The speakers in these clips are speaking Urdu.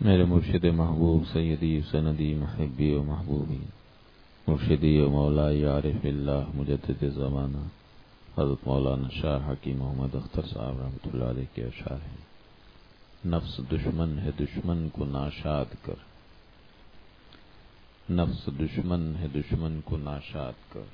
میرے مرشد محبوب سیدی سندی محبی و محبوبی مرشدی و مولائی عارف اللہ مجدد زمانہ حضرت مولانا شاہ حکیم محمد اختر صاحب رحمۃ اللہ علیہ کے اشعار ہیں۔ نفس دشمن ہے دشمن کو ناشاد کر، نفس دشمن ہے دشمن کو ناشاد کر،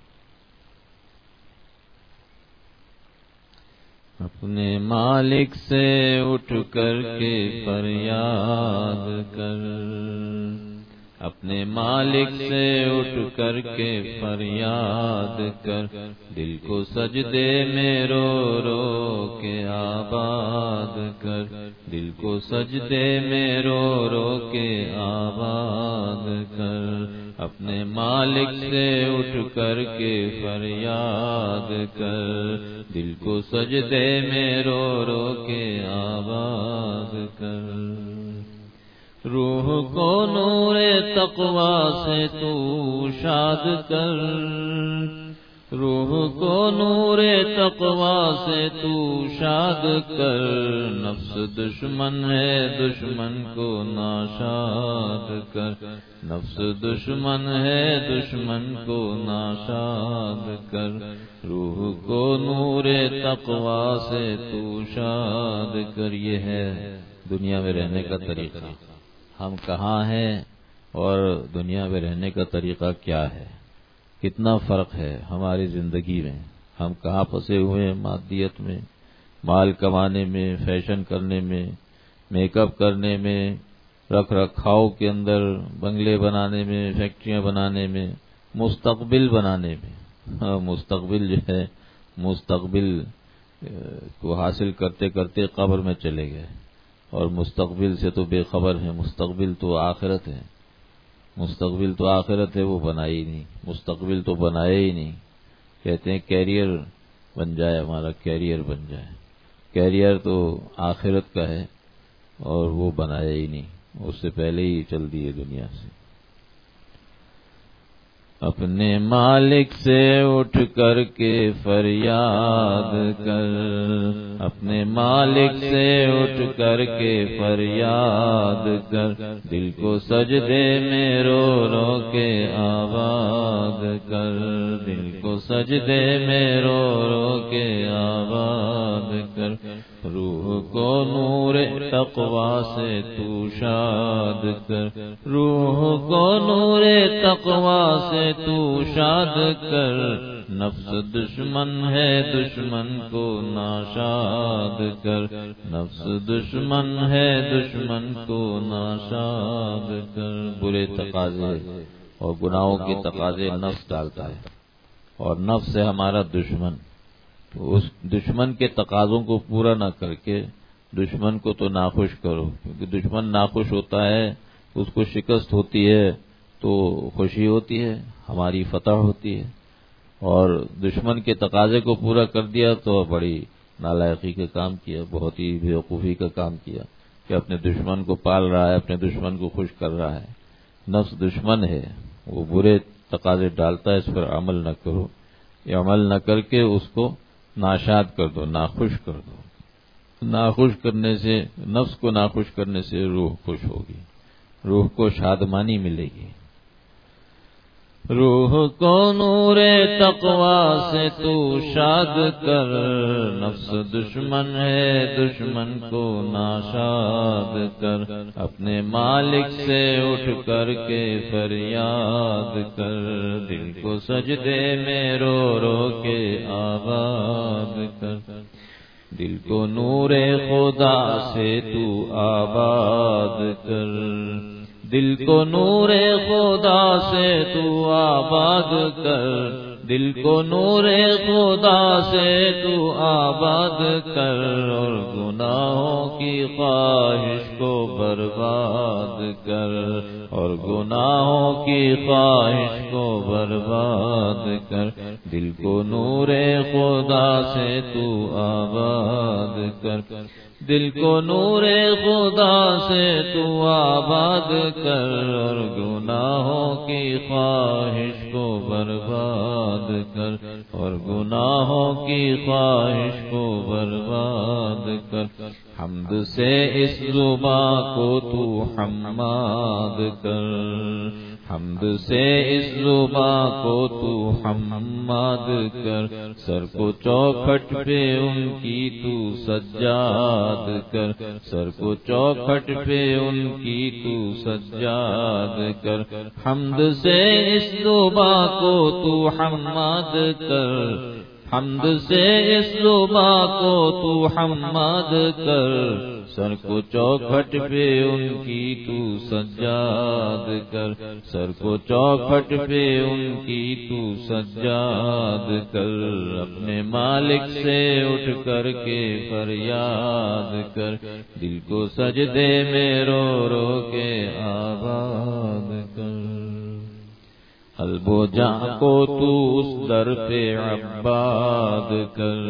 اپنے مالک سے اٹھ کر کے فریاد کر، اپنے مالک سے اٹھ کر کے فریاد کر، دل کو سجدے میں رو رو کے آباد کر، دل کو سجدے میں رو رو کے آباد کر، اپنے مالک سے اٹھ کر کے فریاد کر، دل کو سجدے میں رو رو کے آباد کر، روح کو نور تقویٰ سے تو شاد کر، روح کو نور تقویٰ سے تو شاد کر، نفس دشمن ہے دشمن کو ناشاد کر، نفس دشمن ہے دشمن کو ناشاد کر، روح کو نور تقویٰ سے تو شاد کر۔ یہ ہے دنیا میں رہنے کا طریقہ، ہم کہاں ہیں اور دنیا میں رہنے کا طریقہ کیا ہے، کتنا فرق ہے ہماری زندگی میں، ہم کہاں پھنسے ہوئے ہیں، مادیت میں، مال کمانے میں، فیشن کرنے میں، میک اپ کرنے میں، رکھ رکھاؤ کے اندر، بنگلے بنانے میں، فیکٹریاں بنانے میں، مستقبل بنانے میں۔ مستقبل جو ہے، مستقبل کو حاصل کرتے کرتے قبر میں چلے گئے، اور مستقبل سے تو بے خبر ہیں، مستقبل تو آخرت ہے، مستقبل تو آخرت ہے، وہ بنائی ہی نہیں، مستقبل تو بنایا ہی نہیں۔ کہتے ہیں کیریئر بن جائے، ہمارا کیریئر بن جائے، کیریئر تو آخرت کا ہے اور وہ بنایا ہی نہیں، اس سے پہلے ہی چل دیے دنیا سے۔ اپنے مالک سے اٹھ کر کے فریاد کر، اپنے مالک سے اٹھ کر کے فریاد کر، دل کو سجدے میں رو رو کے آباد کر، دل کو سجدے میں رو رو کے آباد کر، روح کو نور تقویٰ سے تو شاد کر، روح کو نور تقویٰ سے تو شاد کر، نفس دشمن ہے دشمن کو ناشاد کر، نفس دشمن ہے دشمن کو ناشاد کر۔ برے تقاضے اور گناہوں کے تقاضے نفس ڈالتا ہے، اور نفس ہے ہمارا دشمن، تو اس دشمن کے تقاضوں کو پورا نہ کر کے دشمن کو تو ناخوش کرو، کیونکہ دشمن ناخوش ہوتا ہے، اس کو شکست ہوتی ہے تو خوشی ہوتی ہے، ہماری فتح ہوتی ہے، اور دشمن کے تقاضے کو پورا کر دیا تو بڑی نالائقی کا کام کیا، بہت ہی بیوقوفی کا کام کیا کہ اپنے دشمن کو پال رہا ہے، اپنے دشمن کو خوش کر رہا ہے۔ نفس دشمن ہے، وہ برے تقاضے ڈالتا ہے، اس پر عمل نہ کرو، یہ عمل نہ کر کے اس کو ناشاد کر دو، ناخوش کر دو۔ ناخوش کرنے سے، نفس کو ناخوش کرنے سے روح خوش ہوگی، روح کو شادمانی ملے گی۔ روح کو نور تقویٰ سے تو شاد کر، نفس دشمن ہے دشمن کو ناشاد کر، اپنے مالک سے اٹھ کر کے فریاد کر، دل کو سجدے میں رو رو کے آباد کر، دل کو نور خدا سے تو آباد کر، دل کو نور خدا سے تو آباد کر، دل کو نور خدا سے تو آباد کر، اور گناہوں کی خواہش کو برباد کر، اور گناہوں کی خواہش کو برباد کر، دل کو نور خدا سے تو آباد کر، دل کو نور خدا سے تو آباد کر، اور گناہوں کی خواہش کو برباد کر، اور گناہوں کی خواہش کو برباد کر، حمد سے اس زباں کو تو حماد کر، حمد سے اس زباں کو تو حماد کر، سر کو چوکھٹ پہ ان کی تو سجاد کر، سر کو چوکھٹ پہ ان کی تو سجاد کر، حمد سے اس زباں کو تو حماد کر، حمد سے اس زباں کو تو حماد کر، سر کو چوکھٹ پہ ان کی تو سجاد کر، سر کو چوکھٹ پہ ان کی تو سجاد کر، اپنے مالک سے اٹھ کر کے فریاد کر، دل کو سجدے میں رو رو کے آباد کر، قلب و جاں کو تو اس در پہ عباد کر،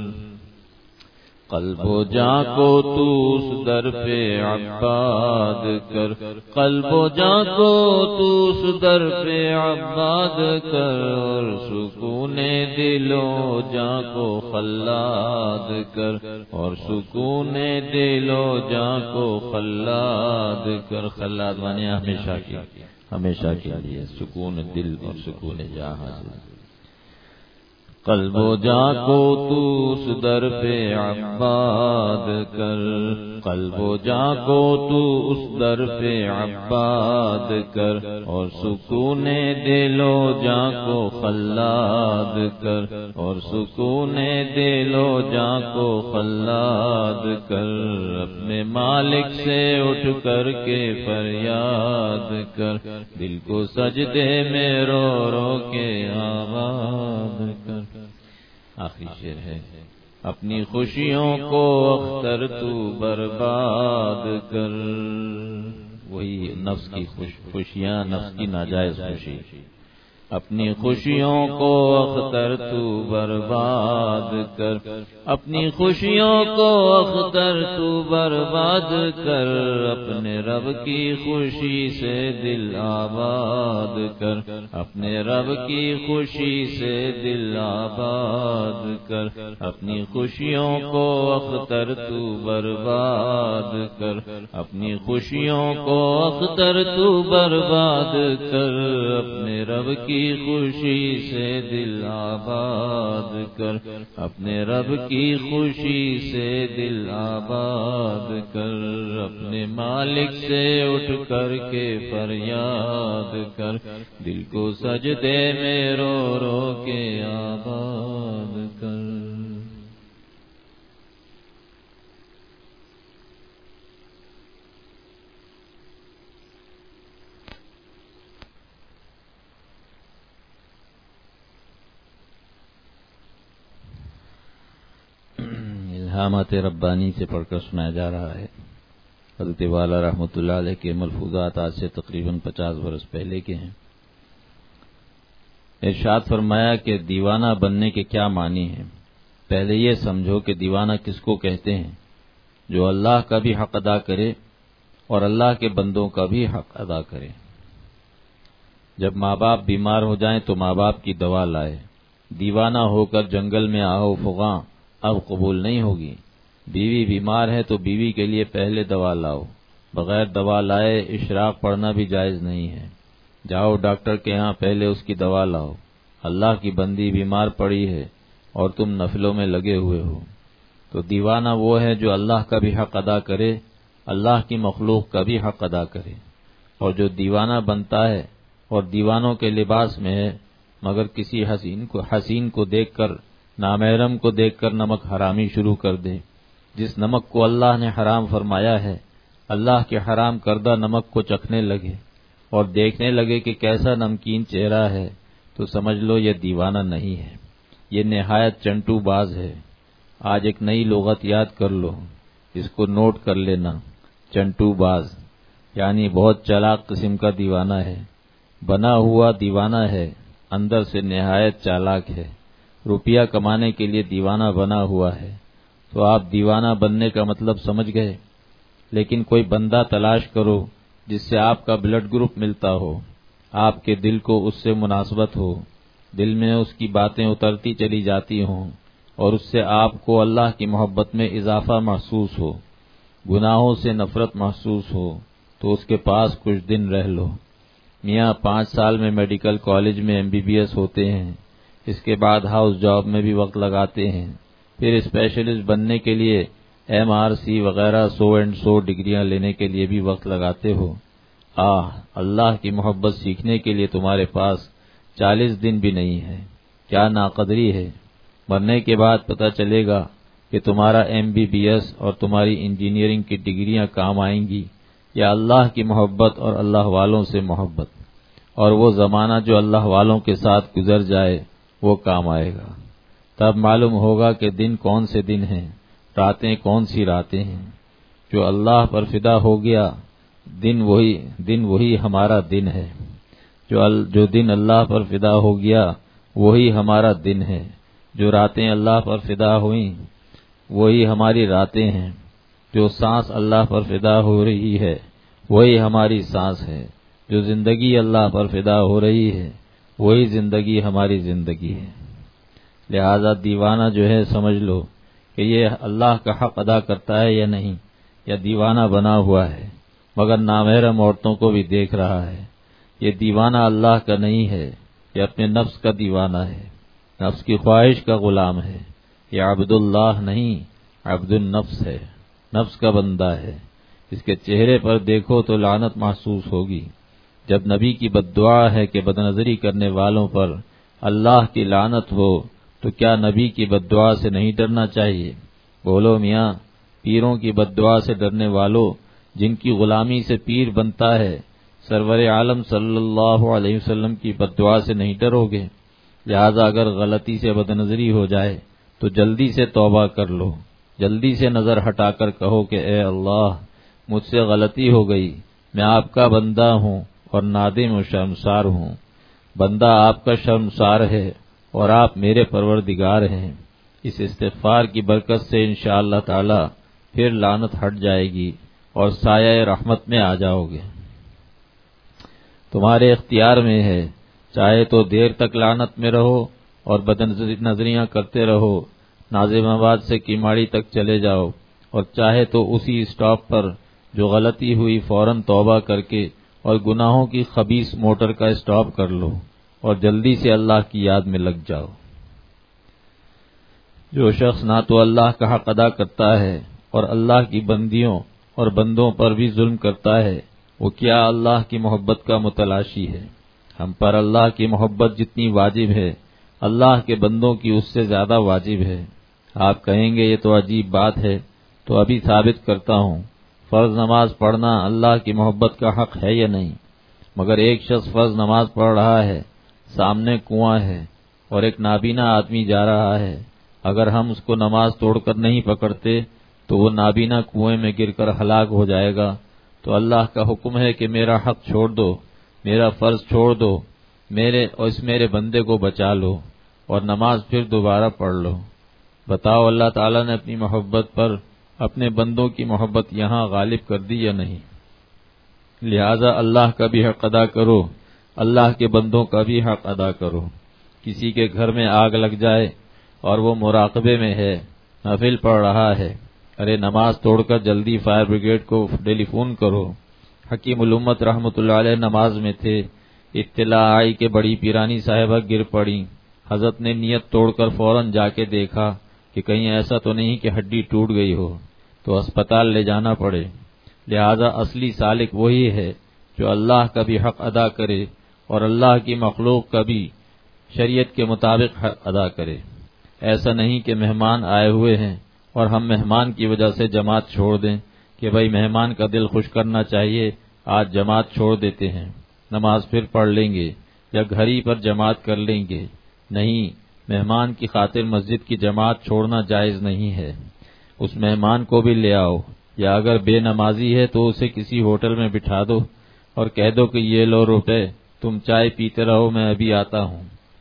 قلب و جاں کو تو اس در پہ عباد کر، قلب و جاں کو تو اس در پہ عباد کر، اور سکون دل و جاں کو خلاد کر، اور سکون دل و جاں کو خلاد کر، خلاد مانے ہمیشہ کی، ہمیشہ کے لیے سکون دل اور سکون جاں حاصل، قلب و جاں کو تو اس در پہ عباد کر، قلب و جاں کو تو اس در پہ عباد کر، اور سکون دل و جاں کو خلاد کر، اور سکون دل و جاں کو خلاد کر، اپنے مالک سے اٹھ کر کے فریاد کر، دل کو سجدے میں رو رو کے آباد کر۔ آخری شعر ہے، اپنی خوشیوں کو اختر تو برباد کر، وہی نفس کی خوشیاں، نفس کی ناجائز خوشی، اپنی خوشیوں کو اختر تو برباد کر، اپنی خوشیوں کو اختر تو برباد کر، اپنے رب کی خوشی سے دل آباد کر، اپنے رب کی خوشی سے دل آباد کر، اپنی خوشیوں کو اختر تو برباد کر، اپنی خوشیوں کو اختر تو برباد کر، اپنے رب کی خوشی سے دل آباد کر، اپنے رب کی خوشی سے دل آباد کر، اپنے مالک سے اٹھ کر کے فریاد کر، دل کو سجدے میں رو رو کے آباد کر۔ الہامات ربانی سے پڑھ کر سنایا جا رہا ہے۔ حضرت والا رحمۃ اللہ علیہ کے ملفوظات آج سے تقریباً 50 برس پہلے کے ہیں۔ ارشاد فرمایا کہ دیوانہ بننے کے کیا معنی ہیں۔ پہلے یہ سمجھو کہ دیوانہ کس کو کہتے ہیں، جو اللہ کا بھی حق ادا کرے اور اللہ کے بندوں کا بھی حق ادا کرے۔ جب ماں باپ بیمار ہو جائیں تو ماں باپ کی دوا لائے، دیوانہ ہو کر جنگل میں آؤ فغاں اب قبول نہیں ہوگی۔ بیوی بیمار ہے تو بیوی کے لیے پہلے دوا لاؤ، بغیر دوا لائے اشراق پڑھنا بھی جائز نہیں ہے۔ جاؤ ڈاکٹر کے ہاں پہلے اس کی دوا لاؤ۔ اللہ کی بندی بیمار پڑی ہے اور تم نفلوں میں لگے ہوئے ہو، تو دیوانہ وہ ہے جو اللہ کا بھی حق ادا کرے، اللہ کی مخلوق کا بھی حق ادا کرے۔ اور جو دیوانہ بنتا ہے اور دیوانوں کے لباس میں ہے، مگر کسی حسین کو دیکھ کر، نامحرم کو دیکھ کر نمک حرامی شروع کر دے، جس نمک کو اللہ نے حرام فرمایا ہے، اللہ کے حرام کردہ نمک کو چکھنے لگے اور دیکھنے لگے کہ کیسا نمکین چہرہ ہے، تو سمجھ لو یہ دیوانہ نہیں ہے، یہ نہایت چنٹو باز ہے۔ آج ایک نئی لغت یاد کر لو، اس کو نوٹ کر لینا، چنٹو باز یعنی بہت چالاک قسم کا دیوانہ ہے، بنا ہوا دیوانہ ہے، اندر سے نہایت چالاک ہے، روپیہ کمانے کے لیے دیوانہ بنا ہوا ہے۔ تو آپ دیوانہ بننے کا مطلب سمجھ گئے۔ لیکن کوئی بندہ تلاش کرو جس سے آپ کا بلڈ گروپ ملتا ہو، آپ کے دل کو اس سے مناسبت ہو، دل میں اس کی باتیں اترتی چلی جاتی ہوں اور اس سے آپ کو اللہ کی محبت میں اضافہ محسوس ہو، گناہوں سے نفرت محسوس ہو، تو اس کے پاس کچھ دن رہ لو۔ میاں 5 سال میں میڈیکل کالج میں MBBS ہوتے ہیں، اس کے بعد ہاؤس جاب میں بھی وقت لگاتے ہیں، پھر اسپیشلسٹ بننے کے لیے MRC وغیرہ 100 ڈگریاں لینے کے لیے بھی وقت لگاتے ہو۔ اللہ کی محبت سیکھنے کے لیے تمہارے پاس 40 دن بھی نہیں ہے، کیا ناقدری ہے۔ مرنے کے بعد پتہ چلے گا کہ تمہارا MBBS اور تمہاری انجینئرنگ کی ڈگریاں کام آئیں گی یا اللہ کی محبت اور اللہ والوں سے محبت، اور وہ زمانہ جو اللہ والوں کے ساتھ گزر جائے وہ کام آئے گا۔ تب معلوم ہوگا کہ دن کون سے دن ہیں، راتیں کون سی راتیں ہیں۔ جو اللہ پر فدا ہو گیا دن وہی ہمارا دن ہے، جو دن اللہ پر فدا ہو گیا وہی ہمارا دن ہے، جو راتیں اللہ پر فدا ہوئیں وہی ہماری راتیں ہیں، جو سانس اللہ پر فدا ہو رہی ہے وہی ہماری سانس ہے، جو زندگی اللہ پر فدا ہو رہی ہے وہی زندگی ہماری زندگی ہے۔ لہذا دیوانہ جو ہے سمجھ لو کہ یہ اللہ کا حق ادا کرتا ہے یا نہیں، یا دیوانہ بنا ہوا ہے مگر نامحرم عورتوں کو بھی دیکھ رہا ہے۔ یہ دیوانہ اللہ کا نہیں ہے، یہ اپنے نفس کا دیوانہ ہے، نفس کی خواہش کا غلام ہے۔ یہ عبد اللہ نہیں، عبد النفس ہے، نفس کا بندہ ہے۔ اس کے چہرے پر دیکھو تو لعنت محسوس ہوگی۔ جب نبی کی بددعا ہے کہ بدنظری کرنے والوں پر اللہ کی لعنت ہو، تو کیا نبی کی بددعا سے نہیں ڈرنا چاہیے؟ بولو میاں، پیروں کی بددعا سے ڈرنے والوں، جن کی غلامی سے پیر بنتا ہے، سرور عالم صلی اللہ علیہ وسلم کی بددعا سے نہیں ڈرو گے؟ لہذا اگر غلطی سے بدنظری ہو جائے تو جلدی سے توبہ کر لو، جلدی سے نظر ہٹا کر کہو کہ اے اللہ، مجھ سے غلطی ہو گئی، میں آپ کا بندہ ہوں اور نادم و شرمسار ہوں۔ بندہ آپ کا شرمسار ہے اور آپ میرے پروردگار ہیں۔ اس استغفار کی برکت سے انشاءاللہ تعالی پھر لعنت ہٹ جائے گی اور سایہ رحمت میں آ جاؤ گے۔ تمہارے اختیار میں ہے، چاہے تو دیر تک لعنت میں رہو اور بدنظریاں کرتے رہو، ناظم آباد سے کیماڑی تک چلے جاؤ، اور چاہے تو اسی اسٹاپ پر جو غلطی ہوئی فوراً توبہ کر کے اور گناہوں کی خبیث موٹر کا اسٹاپ کر لو اور جلدی سے اللہ کی یاد میں لگ جاؤ۔ جو شخص نہ تو اللہ کا حق ادا کرتا ہے اور اللہ کی بندیوں اور بندوں پر بھی ظلم کرتا ہے، وہ کیا اللہ کی محبت کا متلاشی ہے؟ ہم پر اللہ کی محبت جتنی واجب ہے، اللہ کے بندوں کی اس سے زیادہ واجب ہے۔ آپ کہیں گے یہ تو عجیب بات ہے، تو ابھی ثابت کرتا ہوں۔ فرض نماز پڑھنا اللہ کی محبت کا حق ہے یا نہیں؟ مگر ایک شخص فرض نماز پڑھ رہا ہے، سامنے کنواں ہے اور ایک نابینا آدمی جا رہا ہے، اگر ہم اس کو نماز توڑ کر نہیں پکڑتے تو وہ نابینا کنویں میں گر کر ہلاک ہو جائے گا۔ تو اللہ کا حکم ہے کہ میرا حق چھوڑ دو، میرا فرض چھوڑ دو، میرے بندے کو بچا لو اور نماز پھر دوبارہ پڑھ لو۔ بتاؤ اللہ تعالیٰ نے اپنی محبت پر اپنے بندوں کی محبت یہاں غالب کر دی یا نہیں؟ لہذا اللہ کا بھی حق ادا کرو، اللہ کے بندوں کا بھی حق ادا کرو۔ کسی کے گھر میں آگ لگ جائے اور وہ مراقبے میں ہے، نفل پڑھ رہا ہے، ارے نماز توڑ کر جلدی فائر بریگیڈ کو ٹیلی فون کرو۔ حکیم الامت رحمۃ اللہ علیہ نماز میں تھے، اطلاع آئی کہ بڑی پیرانی صاحبہ گر پڑی۔ حضرت نے نیت توڑ کر فوراً جا کے دیکھا کہ کہیں ایسا تو نہیں کہ ہڈی ٹوٹ گئی ہو، تو اسپتال لے جانا پڑے۔ لہذا اصلی سالک وہی ہے جو اللہ کا بھی حق ادا کرے اور اللہ کی مخلوق کا بھی شریعت کے مطابق حق ادا کرے۔ ایسا نہیں کہ مہمان آئے ہوئے ہیں اور ہم مہمان کی وجہ سے جماعت چھوڑ دیں کہ بھائی مہمان کا دل خوش کرنا چاہیے، آج جماعت چھوڑ دیتے ہیں، نماز پھر پڑھ لیں گے یا گھر ہی پر جماعت کر لیں گے۔ نہیں، مہمان کی خاطر مسجد کی جماعت چھوڑنا جائز نہیں ہے۔ اس مہمان کو بھی لے آؤ، یا اگر بے نمازی ہے تو اسے کسی ہوٹل میں بٹھا دو اور کہہ دو کہ یہ لو روپے، تم چائے پیتے رہو، میں ابھی آتا ہوں۔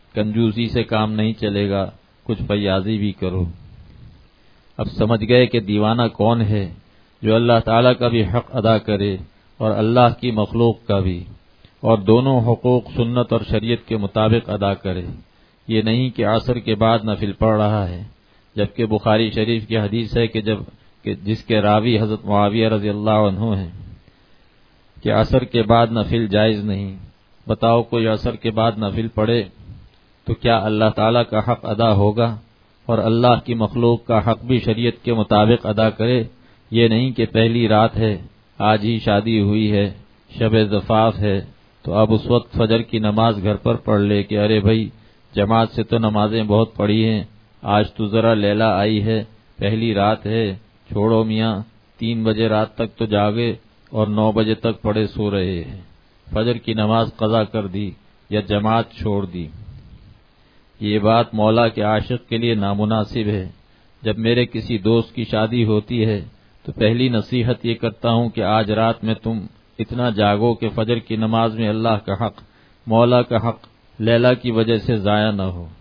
کنجوسی سے کام نہیں چلے گا، کچھ فیاضی بھی کرو۔ اب سمجھ گئے کہ دیوانہ کون ہے؟ جو اللہ تعالیٰ کا بھی حق ادا کرے اور اللہ کی مخلوق کا بھی، اور دونوں حقوق سنت اور شریعت کے مطابق ادا کرے۔ یہ نہیں کہ عصر کے بعد نفل پڑھ رہا ہے، جبکہ بخاری شریف کی حدیث ہے کہ جس کے راوی حضرت معاویہ رضی اللہ عنہ ہیں کہ عصر کے بعد نفل جائز نہیں۔ بتاؤ کوئی عصر کے بعد نفل پڑھے تو کیا اللہ تعالیٰ کا حق ادا ہوگا؟ اور اللہ کی مخلوق کا حق بھی شریعت کے مطابق ادا کرے۔ یہ نہیں کہ پہلی رات ہے، آج ہی شادی ہوئی ہے، شب زفاف ہے، تو اب اس وقت فجر کی نماز گھر پر پڑھ لے کہ ارے بھائی جماعت سے تو نمازیں بہت پڑھی ہیں، آج تو ذرا لیلا آئی ہے، پہلی رات ہے، چھوڑو میاں، 3 بجے رات تک تو جاگے اور 9 بجے تک پڑے سو رہے ہیں، فجر کی نماز قضا کر دی یا جماعت چھوڑ دی۔ یہ بات مولا کے عاشق کے لیے نامناسب ہے۔ جب میرے کسی دوست کی شادی ہوتی ہے تو پہلی نصیحت یہ کرتا ہوں کہ آج رات میں تم اتنا جاگو کہ فجر کی نماز میں اللہ کا حق، مولا کا حق لیلا کی وجہ سے ضائع نہ ہو۔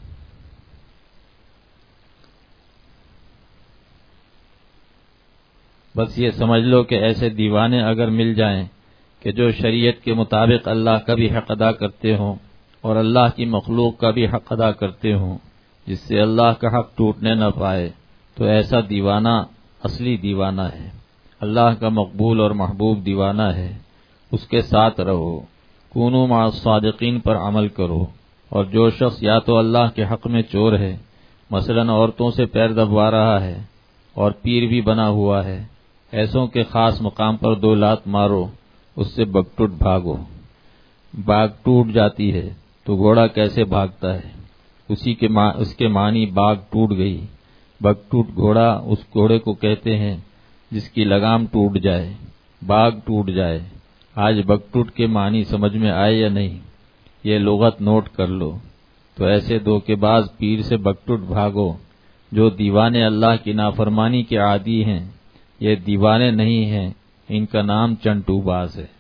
بس یہ سمجھ لو کہ ایسے دیوانے اگر مل جائیں کہ جو شریعت کے مطابق اللہ کا بھی حق ادا کرتے ہوں اور اللہ کی مخلوق کا بھی حق ادا کرتے ہوں، جس سے اللہ کا حق ٹوٹنے نہ پائے، تو ایسا دیوانہ اصلی دیوانہ ہے، اللہ کا مقبول اور محبوب دیوانہ ہے۔ اس کے ساتھ رہو، کونوا مع الصادقین پر عمل کرو۔ اور جو شخص یا تو اللہ کے حق میں چور ہے، مثلا عورتوں سے پیر دبوا رہا ہے اور پیر بھی بنا ہوا ہے، ایسوں کے خاص مقام پر 2 لات مارو، اس سے بگٹوٹ بھاگو۔ باغ ٹوٹ جاتی ہے تو گھوڑا کیسے بھاگتا ہے؟ اس کے معنی باغ ٹوٹ گئی۔ بگٹوٹ گھوڑا اس گھوڑے کو کہتے ہیں جس کی لگام ٹوٹ جائے، باغ ٹوٹ جائے۔ آج بگٹوٹ کے معنی سمجھ میں آئے یا نہیں؟ یہ لغت نوٹ کر لو۔ تو ایسے دھوکے باز پیر سے بگٹوٹ بھاگو۔ جو دیوانے اللہ کی نافرمانی کے عادی ہیں، یہ دیوانے نہیں ہیں، ان کا نام چنٹو باز ہے۔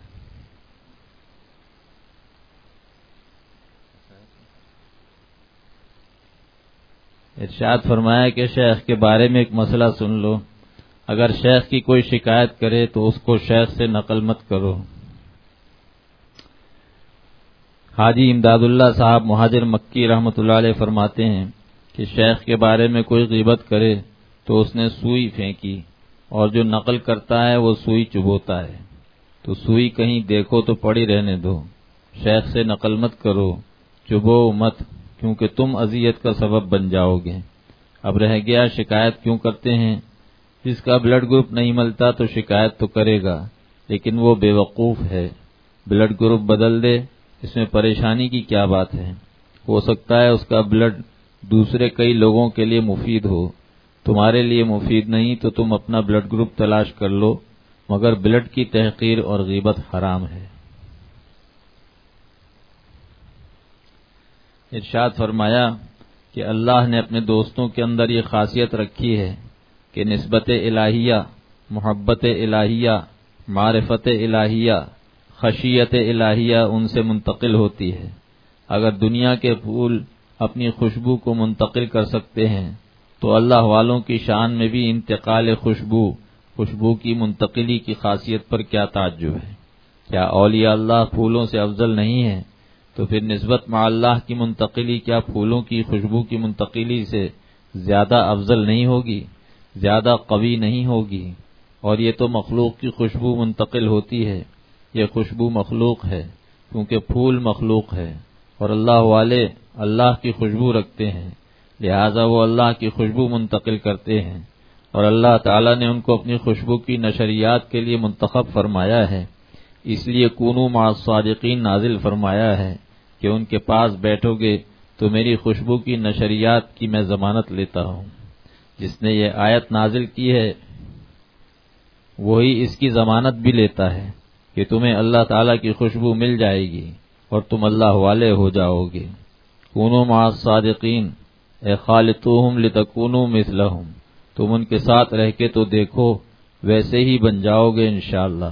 ارشاد فرمایا کہ شیخ کے بارے میں ایک مسئلہ سن لو، اگر شیخ کی کوئی شکایت کرے تو اس کو شیخ سے نقل مت کرو۔ حاجی امداد اللہ صاحب مہاجر مکی رحمۃ اللہ علیہ فرماتے ہیں کہ شیخ کے بارے میں کوئی غیبت کرے تو اس نے سوئی پھینکی، اور جو نقل کرتا ہے وہ سوئی چبوتا ہے، تو سوئی کہیں دیکھو تو پڑی رہنے دو، شیخ سے نقل مت کرو، چبو مت، کیونکہ تم اذیت کا سبب بن جاؤ گے۔ اب رہ گیا شکایت کیوں کرتے ہیں؟ جس کا بلڈ گروپ نہیں ملتا تو شکایت تو کرے گا، لیکن وہ بے وقوف ہے۔ بلڈ گروپ بدل دے، اس میں پریشانی کی کیا بات ہے؟ ہو سکتا ہے اس کا بلڈ دوسرے کئی لوگوں کے لیے مفید ہو، تمہارے لیے مفید نہیں تو تم اپنا بلڈ گروپ تلاش کر لو، مگر بلڈ کی تحقیر اور غیبت حرام ہے۔ ارشاد فرمایا کہ اللہ نے اپنے دوستوں کے اندر یہ خاصیت رکھی ہے کہ نسبت الہیہ، محبت الہیہ، معرفت الہیہ، خشیت الہیہ ان سے منتقل ہوتی ہے۔ اگر دنیا کے پھول اپنی خوشبو کو منتقل کر سکتے ہیں تو اللہ والوں کی شان میں بھی انتقال خوشبو کی منتقلی کی خاصیت پر کیا تعجب ہے؟ کیا اولیاء اللہ پھولوں سے افضل نہیں ہیں؟ تو پھر نسبت مع اللہ کی منتقلی کیا پھولوں کی خوشبو کی منتقلی سے زیادہ افضل نہیں ہوگی، زیادہ قوی نہیں ہوگی؟ اور یہ تو مخلوق کی خوشبو منتقل ہوتی ہے، یہ خوشبو مخلوق ہے کیونکہ پھول مخلوق ہے، اور اللہ والے اللہ کی خوشبو رکھتے ہیں، لہذا وہ اللہ کی خوشبو منتقل کرتے ہیں، اور اللہ تعالیٰ نے ان کو اپنی خوشبو کی نشریات کے لیے منتخب فرمایا ہے۔ اس لیے کونوا مع الصادقین نازل فرمایا ہے کہ ان کے پاس بیٹھو گے تو میری خوشبو کی نشریات کی میں ضمانت لیتا ہوں۔ جس نے یہ آیت نازل کی ہے وہی اس کی ضمانت بھی لیتا ہے کہ تمہیں اللہ تعالیٰ کی خوشبو مل جائے گی اور تم اللہ والے ہو جاؤ گے۔ کونوا مع الصادقین اے خالطوہم لتکونوا مثلہم، تم ان کے ساتھ رہ کے تو دیکھو ویسے ہی بن جاؤ گے انشاءاللہ۔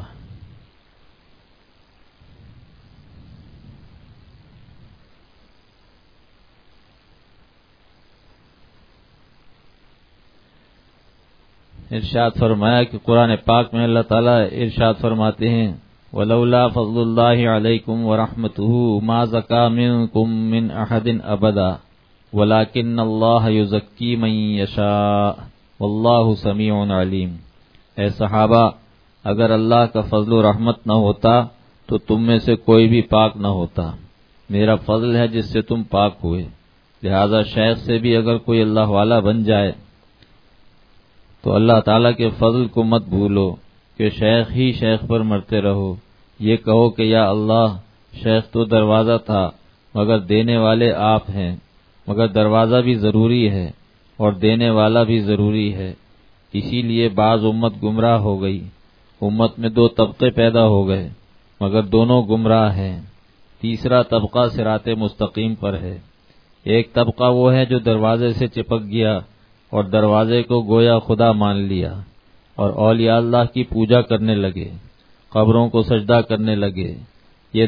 ارشاد فرمایا کہ قرآن پاک میں اللہ تعالیٰ ارشاد فرماتے ہیں وَلَوْلَا فَضْلُ اللَّهِ عَلَيْكُمْ وَرَحْمَتُهُ مَا زَكَىٰ مِنكُم مِّنْ أَحَدٍ أَبَدًا وَلَٰكِنَّ اللَّهَ يُزَكِّي مَن يَشَاءُ وَاللَّهُ سَمِيعٌ عَلِيمٌ۔ اے صحابہ، اگر اللہ کا فضل و رحمت نہ ہوتا تو تم میں سے کوئی بھی پاک نہ ہوتا، میرا فضل ہے جس سے تم پاک ہوئے، لہذا شیخ سے بھی اگر کوئی اللہ والا بن جائے تو اللہ تعالیٰ کے فضل کو مت بھولو کہ شیخ ہی شیخ پر مرتے رہو۔ یہ کہو کہ یا اللہ، شیخ تو دروازہ تھا مگر دینے والے آپ ہیں، مگر دروازہ بھی ضروری ہے اور دینے والا بھی ضروری ہے، اسی لیے بعض امت گمراہ ہو گئی۔ امت میں دو طبقے پیدا ہو گئے مگر دونوں گمراہ ہیں۔ تیسرا طبقہ صراط مستقیم پر ہے۔ ایک طبقہ وہ ہے جو دروازے سے چپک گیا اور دروازے کو گویا خدا مان لیا اور اولیاء اللہ کی پوجا کرنے لگے، قبروں کو سجدہ کرنے لگے، یہ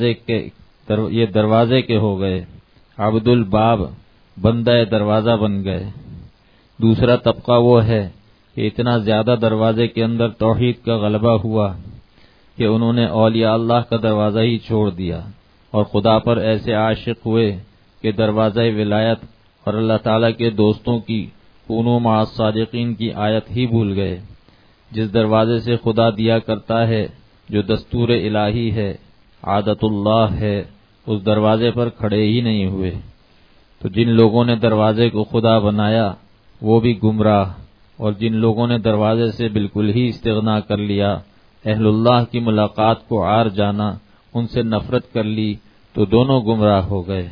دروازے کے ہو گئے، عبد الباب، بندہ دروازہ بن گئے۔ دوسرا طبقہ وہ ہے کہ اتنا زیادہ دروازے کے اندر توحید کا غلبہ ہوا کہ انہوں نے اولیاء اللہ کا دروازہ ہی چھوڑ دیا اور خدا پر ایسے عاشق ہوئے کہ دروازہ ولایت اور اللہ تعالیٰ کے دوستوں کی کونوا مع الصادقین کی آیت ہی بھول گئے۔ جس دروازے سے خدا دیا کرتا ہے، جو دستور الہی ہے، عادت اللہ ہے، اس دروازے پر کھڑے ہی نہیں ہوئے۔ تو جن لوگوں نے دروازے کو خدا بنایا وہ بھی گمراہ، اور جن لوگوں نے دروازے سے بالکل ہی استغنا کر لیا، اہل اللہ کی ملاقات کو عار جانا، ان سے نفرت کر لی، تو دونوں گمراہ ہو گئے۔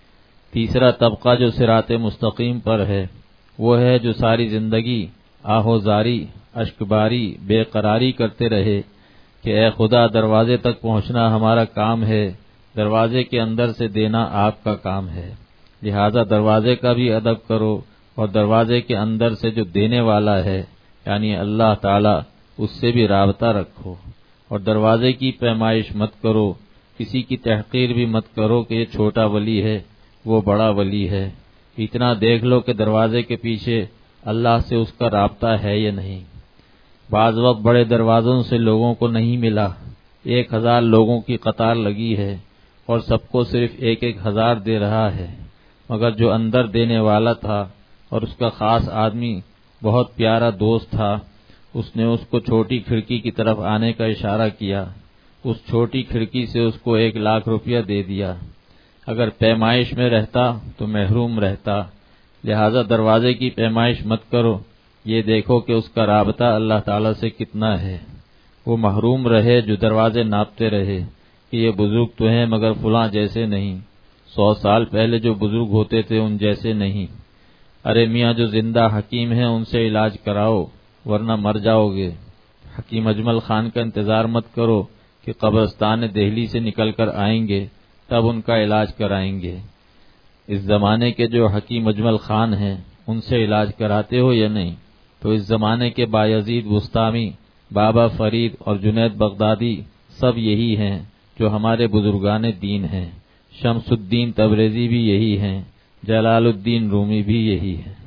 تیسرا طبقہ جو صراط مستقیم پر ہے وہ ہے جو ساری زندگی آہوزاری، اشکباری، بے قراری کرتے رہے کہ اے خدا، دروازے تک پہنچنا ہمارا کام ہے، دروازے کے اندر سے دینا آپ کا کام ہے، لہذا دروازے کا بھی ادب کرو اور دروازے کے اندر سے جو دینے والا ہے یعنی اللہ تعالی، اس سے بھی رابطہ رکھو، اور دروازے کی پیمائش مت کرو، کسی کی تحقیر بھی مت کرو کہ یہ چھوٹا ولی ہے، وہ بڑا ولی ہے۔ اتنا دیکھ لو کہ دروازے کے پیچھے اللہ سے اس کا رابطہ ہے یا نہیں۔ بعض وقت بڑے دروازوں سے لوگوں کو نہیں ملا، 1000 لوگوں کی قطار لگی ہے اور سب کو صرف 1000 دے رہا ہے، مگر جو اندر دینے والا تھا اور اس کا خاص آدمی بہت پیارا دوست تھا، اس نے اس کو چھوٹی کھڑکی کی طرف آنے کا اشارہ کیا، اس چھوٹی کھڑکی سے اس کو 1,00,000 روپیہ دے دیا۔ اگر پیمائش میں رہتا تو محروم رہتا، لہذا دروازے کی پیمائش مت کرو، یہ دیکھو کہ اس کا رابطہ اللہ تعالیٰ سے کتنا ہے۔ وہ محروم رہے جو دروازے ناپتے رہے کہ یہ بزرگ تو ہیں مگر فلاں جیسے نہیں، 100 سال پہلے جو بزرگ ہوتے تھے ان جیسے نہیں۔ ارے میاں، جو زندہ حکیم ہیں ان سے علاج کراؤ ورنہ مر جاؤ گے۔ حکیم اجمل خان کا انتظار مت کرو کہ قبرستان دہلی سے نکل کر آئیں گے تب ان کا علاج کرائیں گے۔ اس زمانے کے جو حکیم اجمل خان ہیں ان سے علاج کراتے ہو یا نہیں؟ تو اس زمانے کے بایزید بستامی، بابا فرید اور جنید بغدادی سب یہی ہیں جو ہمارے بزرگان دین ہیں۔ شمس الدین تبریزی بھی یہی ہیں، جلال الدین رومی بھی یہی ہیں۔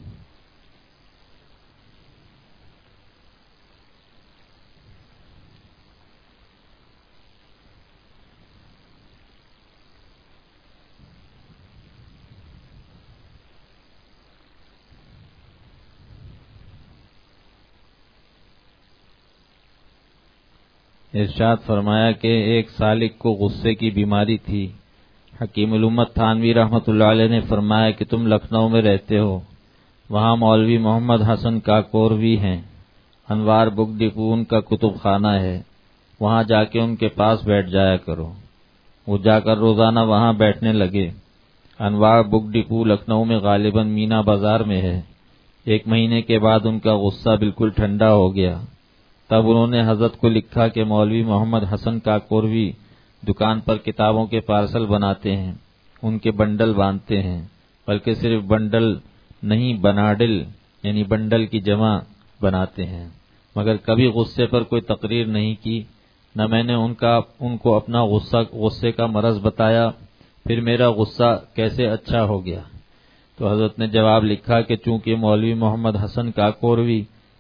ارشاد فرمایا کہ ایک سالک کو غصے کی بیماری تھی۔ حکیم الامت تھانوی رحمۃ اللہ علیہ نے فرمایا کہ تم لکھنؤ میں رہتے ہو، وہاں مولوی محمد حسن کاکوروی ہیں، انوار بک ڈپو ان کا کتب خانہ ہے، وہاں جا کے ان کے پاس بیٹھ جایا کرو۔ وہ جا کر روزانہ وہاں بیٹھنے لگے۔ انوار بک ڈپو لکھنؤ میں غالباً مینا بازار میں ہے۔ 1 مہینے کے بعد ان کا غصہ بالکل ٹھنڈا ہو گیا۔ تب انہوں نے حضرت کو لکھا کہ مولوی محمد حسن کاکوروی دکان پر کتابوں کے پارسل بناتے ہیں، ان کے بنڈل باندھتے ہیں، بلکہ صرف بنڈل نہیں بناڈل یعنی بنڈل کی جمع بناتے ہیں، مگر کبھی غصے پر کوئی تقریر نہیں کی، نہ میں نے ان کو اپنا غصے کا مرض بتایا، پھر میرا غصہ کیسے اچھا ہو گیا؟ تو حضرت نے جواب لکھا کہ چونکہ مولوی محمد حسن کاکوروی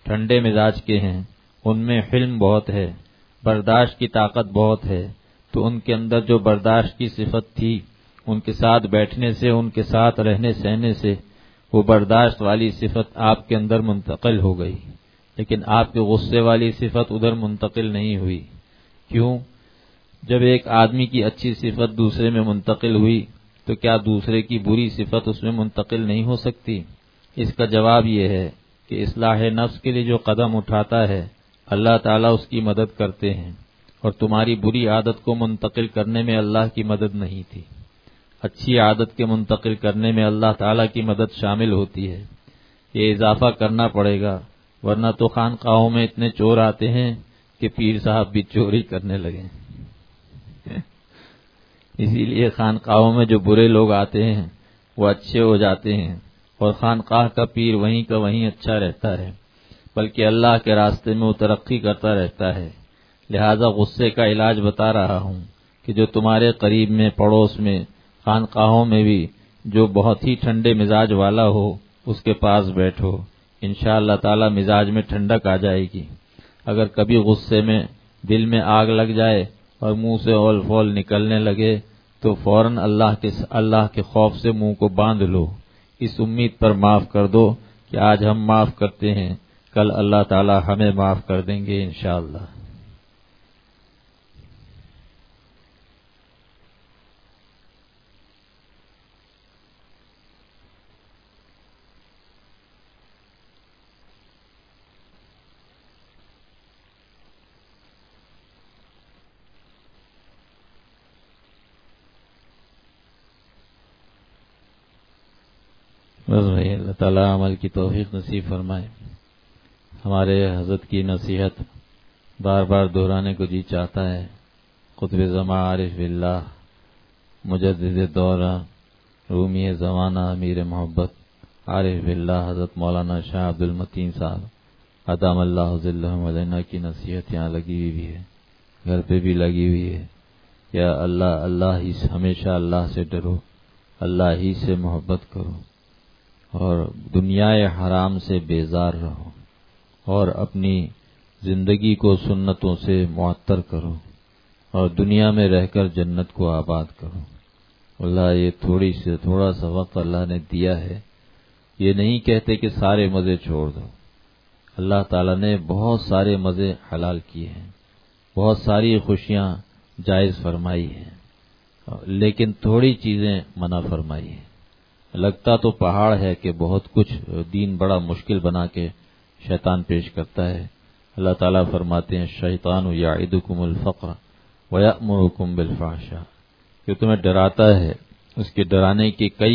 ٹھنڈے مزاج کے ہیں، ان میں حلم بہت ہے، برداشت کی طاقت بہت ہے، تو ان کے اندر جو برداشت کی صفت تھی، ان کے ساتھ بیٹھنے سے، ان کے ساتھ رہنے سہنے سے وہ برداشت والی صفت آپ کے اندر منتقل ہو گئی، لیکن آپ کے غصے والی صفت ادھر منتقل نہیں ہوئی۔ کیوں؟ جب ایک آدمی کی اچھی صفت دوسرے میں منتقل ہوئی تو کیا دوسرے کی بری صفت اس میں منتقل نہیں ہو سکتی؟ اس کا جواب یہ ہے کہ اصلاح نفس کے لیے جو قدم اٹھاتا ہے اللہ تعالیٰ اس کی مدد کرتے ہیں، اور تمہاری بری عادت کو منتقل کرنے میں اللہ کی مدد نہیں تھی، اچھی عادت کے منتقل کرنے میں اللہ تعالیٰ کی مدد شامل ہوتی ہے۔ یہ اضافہ کرنا پڑے گا، ورنہ تو خانقاہوں میں اتنے چور آتے ہیں کہ پیر صاحب بھی چوری کرنے لگے۔ اسی لیے خانقاہوں میں جو برے لوگ آتے ہیں وہ اچھے ہو جاتے ہیں، اور خانقاہ کا پیر وہیں کا وہیں اچھا رہتا ہے، بلکہ اللہ کے راستے میں وہ ترقی کرتا رہتا ہے۔ لہذا غصے کا علاج بتا رہا ہوں کہ جو تمہارے قریب میں، پڑوس میں، خانقاہوں میں بھی جو بہت ہی ٹھنڈے مزاج والا ہو اس کے پاس بیٹھو، انشاءاللہ تعالی مزاج میں ٹھنڈک آ جائے گی۔ اگر کبھی غصے میں دل میں آگ لگ جائے اور منہ سے اول فول نکلنے لگے تو فوراً اللہ کے خوف سے منہ کو باندھ لو، اس امید پر معاف کر دو کہ آج ہم معاف کرتے ہیں، کل اللہ تعالی ہمیں معاف کر دیں گے انشاءاللہ۔ بس بھائی، اللہ تعالیٰ عمل کی توفیق نصیب فرمائے۔ ہمارے حضرت کی نصیحت بار بار دہرانے کو جی چاہتا ہے۔ قطب زماں عارف باللہ، مجدد دورہ، رومی زمانہ، امیر محبت عارف باللہ حضرت مولانا شاہ عبد المتین صاحب ادام اللہ ظلہم علینا کی نصیحت یہاں لگی ہوئی بھی ہے، گھر پہ بھی لگی ہوئی ہے۔ یا اللہ ہی سے، ہمیشہ اللہ سے ڈرو، اللہ ہی سے محبت کرو، اور دنیا حرام سے بیزار رہو، اور اپنی زندگی کو سنتوں سے معطر کرو، اور دنیا میں رہ کر جنت کو آباد کرو۔ اللہ یہ تھوڑا سا وقت اللہ نے دیا ہے، یہ نہیں کہتے کہ سارے مزے چھوڑ دو۔ اللہ تعالیٰ نے بہت سارے مزے حلال کیے ہیں، بہت ساری خوشیاں جائز فرمائی ہیں، لیکن تھوڑی چیزیں منع فرمائی ہیں۔ لگتا تو پہاڑ ہے کہ بہت کچھ دین بڑا مشکل بنا کے شیطان پیش کرتا ہے۔ اللہ تعالیٰ فرماتے ہیں شیطان یعدکم الفقر ویأمرکم بالفحشاء، کہ تمہیں ڈراتا ہے، اس کے ڈرانے کی کئی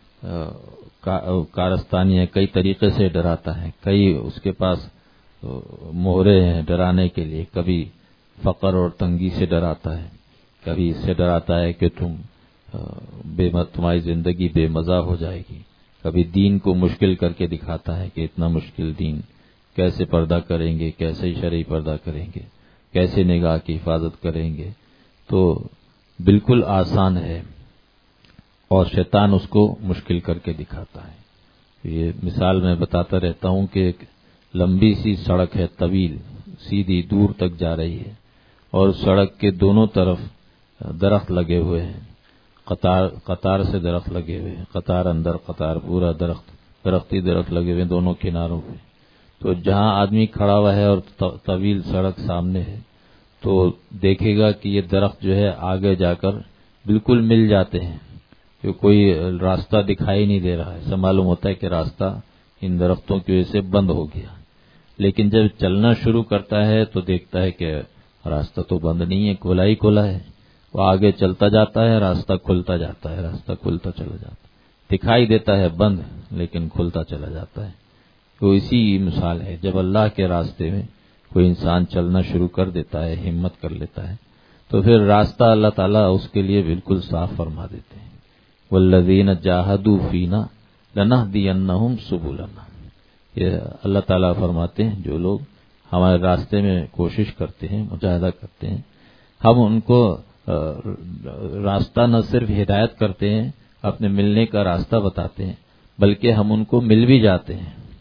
کارستانیاں، کئی طریقے سے ڈراتا ہے، کئی اس کے پاس مہرے ہیں ڈرانے کے لیے۔ کبھی فقر اور تنگی سے ڈراتا ہے، کبھی اس سے ڈراتا ہے کہ تمہاری زندگی بے مزہ ہو جائے گی، کبھی دین کو مشکل کر کے دکھاتا ہے کہ اتنا مشکل دین، کیسے پردہ کریں گے، کیسے شرعی پردہ کریں گے، کیسے نگاہ کی حفاظت کریں گے۔ تو بالکل آسان ہے، اور شیطان اس کو مشکل کر کے دکھاتا ہے۔ یہ مثال میں بتاتا رہتا ہوں کہ ایک لمبی سی سڑک ہے، طویل، سیدھی دور تک جا رہی ہے، اور سڑک کے دونوں طرف درخت لگے ہوئے ہیں، قطار سے درخت لگے ہوئے ہیں، قطار اندر قطار، پورا درختی درخت لگے ہوئے دونوں کناروں پہ۔ تو جہاں آدمی کھڑا ہوا ہے اور طویل سڑک سامنے ہے تو دیکھے گا کہ یہ درخت جو ہے آگے جا کر بالکل مل جاتے ہیں، کہ کوئی راستہ دکھائی نہیں دے رہا ہے، ایسا معلوم ہوتا ہے کہ راستہ ان درختوں کی وجہ سے بند ہو گیا۔ لیکن جب چلنا شروع کرتا ہے تو دیکھتا ہے کہ راستہ تو بند نہیں ہے، کھلا ہی کھلا ہے۔ وہ آگے چلتا جاتا ہے، راستہ کھلتا جاتا ہے، راستہ کھلتا چلا جاتا ہے، دکھائی دیتا ہے بند لیکن کھلتا چلا جاتا ہے۔ تو اسی مثال ہے، جب اللہ کے راستے میں کوئی انسان چلنا شروع کر دیتا ہے، ہمت کر لیتا ہے، تو پھر راستہ اللہ تعالیٰ اس کے لیے بالکل صاف فرما دیتے ہیں۔ والذین جاہدوا فینا لنہدینہم سبلنا، یہ اللہ تعالیٰ فرماتے ہیں جو لوگ ہمارے راستے میں کوشش کرتے ہیں، مجاہدہ کرتے ہیں، ہم ان کو راستہ نہ صرف ہدایت کرتے ہیں، اپنے ملنے کا راستہ بتاتے ہیں، بلکہ ہم ان کو مل بھی جاتے ہیں۔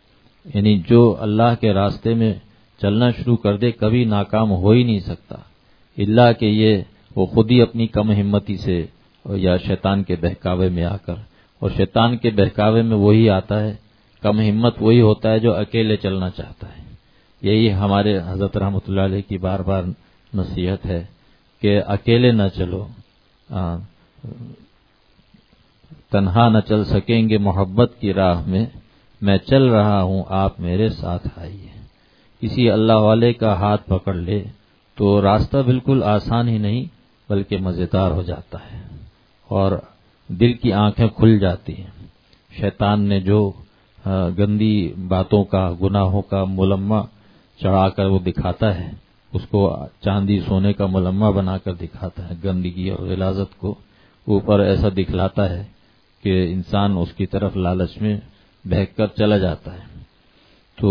یعنی جو اللہ کے راستے میں چلنا شروع کر دے کبھی ناکام ہو ہی نہیں سکتا، الا کہ یہ وہ خود ہی اپنی کم ہمتی سے یا شیطان کے بہکاوے میں آ کر، اور شیطان کے بہکاوے میں وہی آتا ہے، کم ہمت وہی ہوتا ہے جو اکیلے چلنا چاہتا ہے۔ یہی ہمارے حضرت رحمۃ اللہ علیہ کی بار بار نصیحت ہے کہ اکیلے نہ چلو، تنہا نہ چل سکیں گے محبت کی راہ میں چل رہا ہوں آپ میرے ساتھ آئیے۔ کسی اللہ والے کا ہاتھ پکڑ لے تو راستہ بالکل آسان ہی نہیں بلکہ مزیدار ہو جاتا ہے، اور دل کی آنکھیں کھل جاتی ہیں۔ شیطان نے جو گندی باتوں کا، گناہوں کا ملمہ چڑھا کر وہ دکھاتا ہے، اس کو چاندی سونے کا ملمہ بنا کر دکھاتا ہے، گندگی اور غلاظت کو اوپر ایسا دکھلاتا ہے کہ انسان اس کی طرف لالچ میں بہک کر چلا جاتا ہے، تو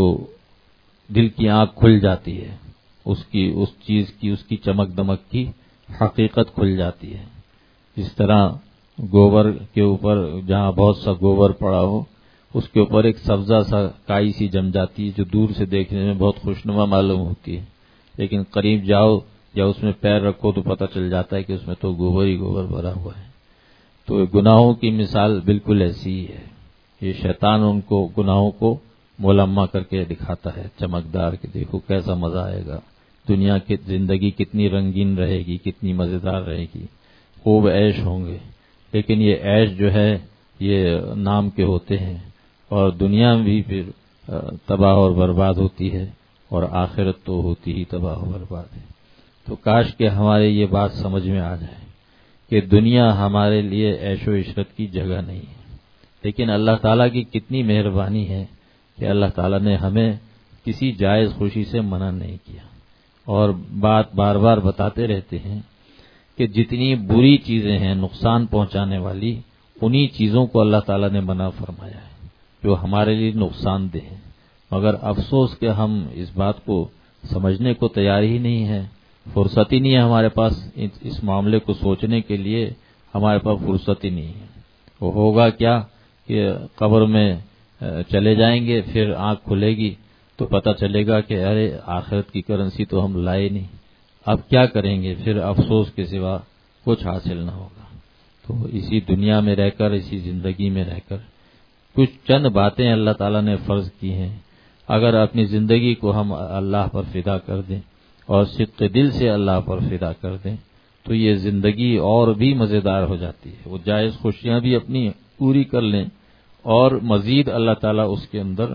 دل کی آنکھ کھل جاتی ہے، اس چیز کی، اس کی چمک دمک کی حقیقت کھل جاتی ہے۔ جس طرح گوبر کے اوپر جہاں بہت سا گوبر پڑا ہو، اس کے اوپر ایک سبزہ سا کائی سی جم جاتی ہے جو دور سے دیکھنے میں بہت خوشنما معلوم ہوتی ہے، لیکن قریب جاؤ یا اس میں پیر رکھو تو پتہ چل جاتا ہے کہ اس میں تو گوبر ہی گوبر بھرا ہوا ہے۔ تو گناہوں کی مثال بالکل ایسی ہی ہے، یہ شیطان ان کو گناہوں کو ملمہ کر کے دکھاتا ہے چمکدار، کہ دیکھو کیسا مزہ آئے گا، دنیا کی زندگی کتنی رنگین رہے گی، کتنی مزیدار رہے گی، خوب عیش ہوں گے۔ لیکن یہ عیش جو ہے یہ نام کے ہوتے ہیں، اور دنیا بھی پھر تباہ اور برباد ہوتی ہے، اور آخرت تو ہوتی ہی تباہ و برباد ہے۔ تو کاش کہ ہمارے یہ بات سمجھ میں آ جائے کہ دنیا ہمارے لیے عیش و عشرت کی جگہ نہیں ہے، لیکن اللہ تعالیٰ کی کتنی مہربانی ہے کہ اللہ تعالیٰ نے ہمیں کسی جائز خوشی سے منع نہیں کیا، اور بات بار بار بتاتے رہتے ہیں کہ جتنی بری چیزیں ہیں نقصان پہنچانے والی، انہی چیزوں کو اللہ تعالیٰ نے منع فرمایا ہے جو ہمارے لیے نقصان دہ ہیں، مگر افسوس کہ ہم اس بات کو سمجھنے کو تیار ہی نہیں ہے، فرصت ہی نہیں ہے ہمارے پاس اس معاملے کو سوچنے کے لیے، ہمارے پاس فرصت ہی نہیں ہے۔ وہ ہوگا کیا کہ قبر میں چلے جائیں گے، پھر آنکھ کھلے گی تو پتہ چلے گا کہ ارے آخرت کی کرنسی تو ہم لائے نہیں، اب کیا کریں گے، پھر افسوس کے سوا کچھ حاصل نہ ہوگا۔ تو اسی دنیا میں رہ کر، اسی زندگی میں رہ کر کچھ چند باتیں اللہ تعالیٰ نے فرض کی ہیں، اگر اپنی زندگی کو ہم اللہ پر فدا کر دیں اور صدق دل سے اللہ پر فدا کر دیں تو یہ زندگی اور بھی مزیدار ہو جاتی ہے، وہ جائز خوشیاں بھی اپنی پوری کر لیں، اور مزید اللہ تعالیٰ اس کے اندر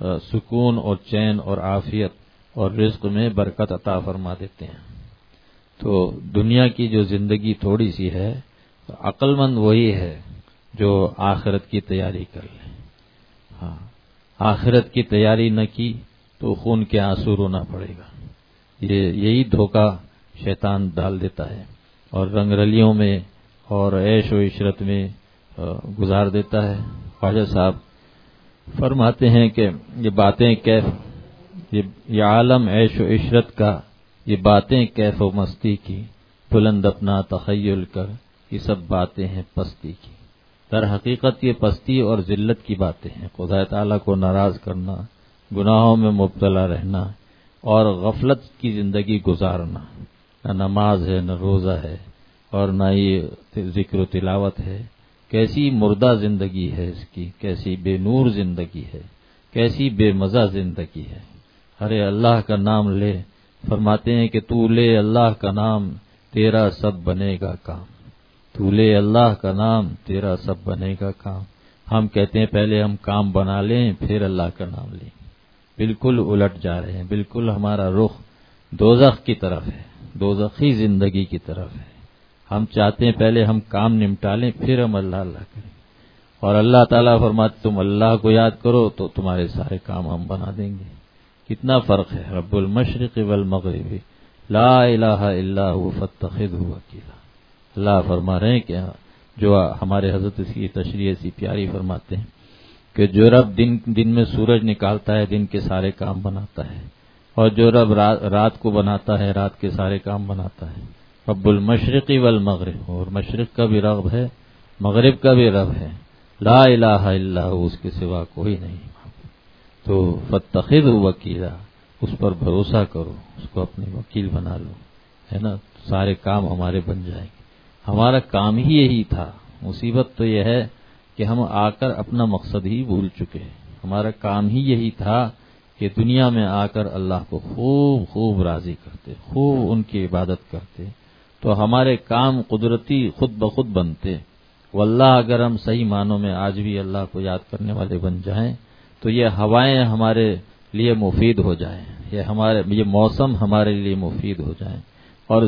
سکون اور چین اور عافیت اور رزق میں برکت عطا فرما دیتے ہیں۔ تو دنیا کی جو زندگی تھوڑی سی ہے، عقل مند وہی ہے جو آخرت کی تیاری کر لے۔ ہاں، آخرت کی تیاری نہ کی تو خون کے آنسو رونا پڑے گا، یہی دھوکہ شیطان ڈال دیتا ہے، اور رنگ رلیوں میں اور عیش و عشرت میں گزار دیتا ہے۔ خواجہ صاحب فرماتے ہیں کہ یہ باتیں کیف، یہ عالم عیش و عشرت کا، یہ باتیں کیف و مستی کی، بلند اپنا تخیل کر، یہ سب باتیں ہیں پستی کی۔ در حقیقت یہ پستی اور ذلت کی باتیں ہیں، خدا تعالیٰ کو ناراض کرنا، گناہوں میں مبتلا رہنا اور غفلت کی زندگی گزارنا، نہ نماز ہے، نہ روزہ ہے، اور نہ یہ ذکر و تلاوت ہے۔ کیسی مردہ زندگی ہے اس کی، کیسی بے نور زندگی ہے، کیسی بے مزہ زندگی ہے۔ ارے اللہ کا نام لے، فرماتے ہیں کہ تو لے اللہ کا نام، تیرا سب بنے گا کام، تو لے اللہ کا نام، تیرا سب بنے گا کام۔ ہم کہتے ہیں پہلے ہم کام بنا لیں پھر اللہ کا نام لیں، بالکل الٹ جا رہے ہیں، بالکل ہمارا رخ دوزخ کی طرف ہے، دوزخی زندگی کی طرف ہے۔ ہم چاہتے ہیں پہلے ہم کام نمٹا لیں پھر ہم اللہ اللہ کریں، اور اللہ تعالیٰ فرماتے تم اللہ کو یاد کرو تو تمہارے سارے کام ہم بنا دیں گے۔ کتنا فرق ہے، رب المشرق والمغرب لا الہ الا هو فاتخذہ وکیلا۔ اللہ فرما رہے ہیں کہ جو ہمارے حضرت اس کی تشریح ایسی پیاری فرماتے ہیں کہ جو رب دن میں سورج نکالتا ہے، دن کے سارے کام بناتا ہے، اور جو رب رات کو بناتا ہے، رات کے سارے کام بناتا ہے۔ رب المشرق والمغرب، اور مشرق کا بھی رب ہے، مغرب کا بھی رب ہے، لا الہ الا ہو، اس کے سوا کوئی نہیں۔ تو فاتخذ وکیلا، اس پر بھروسہ کرو، اس کو اپنے وکیل بنا لو، ہے نا، سارے کام ہمارے بن جائیں گے۔ ہمارا کام ہی یہی تھا، مصیبت تو یہ ہے کہ ہم آ کر اپنا مقصد ہی بھول چکے ہیں۔ ہمارا کام ہی یہی تھا کہ دنیا میں آ کر اللہ کو خوب خوب راضی کرتے، خوب ان کی عبادت کرتے، تو ہمارے کام قدرتی خود بخود بنتے۔ واللہ اگر ہم صحیح معنوں میں آج بھی اللہ کو یاد کرنے والے بن جائیں تو یہ ہوائیں ہمارے لیے مفید ہو جائیں، یہ موسم ہمارے لیے مفید ہو جائیں، اور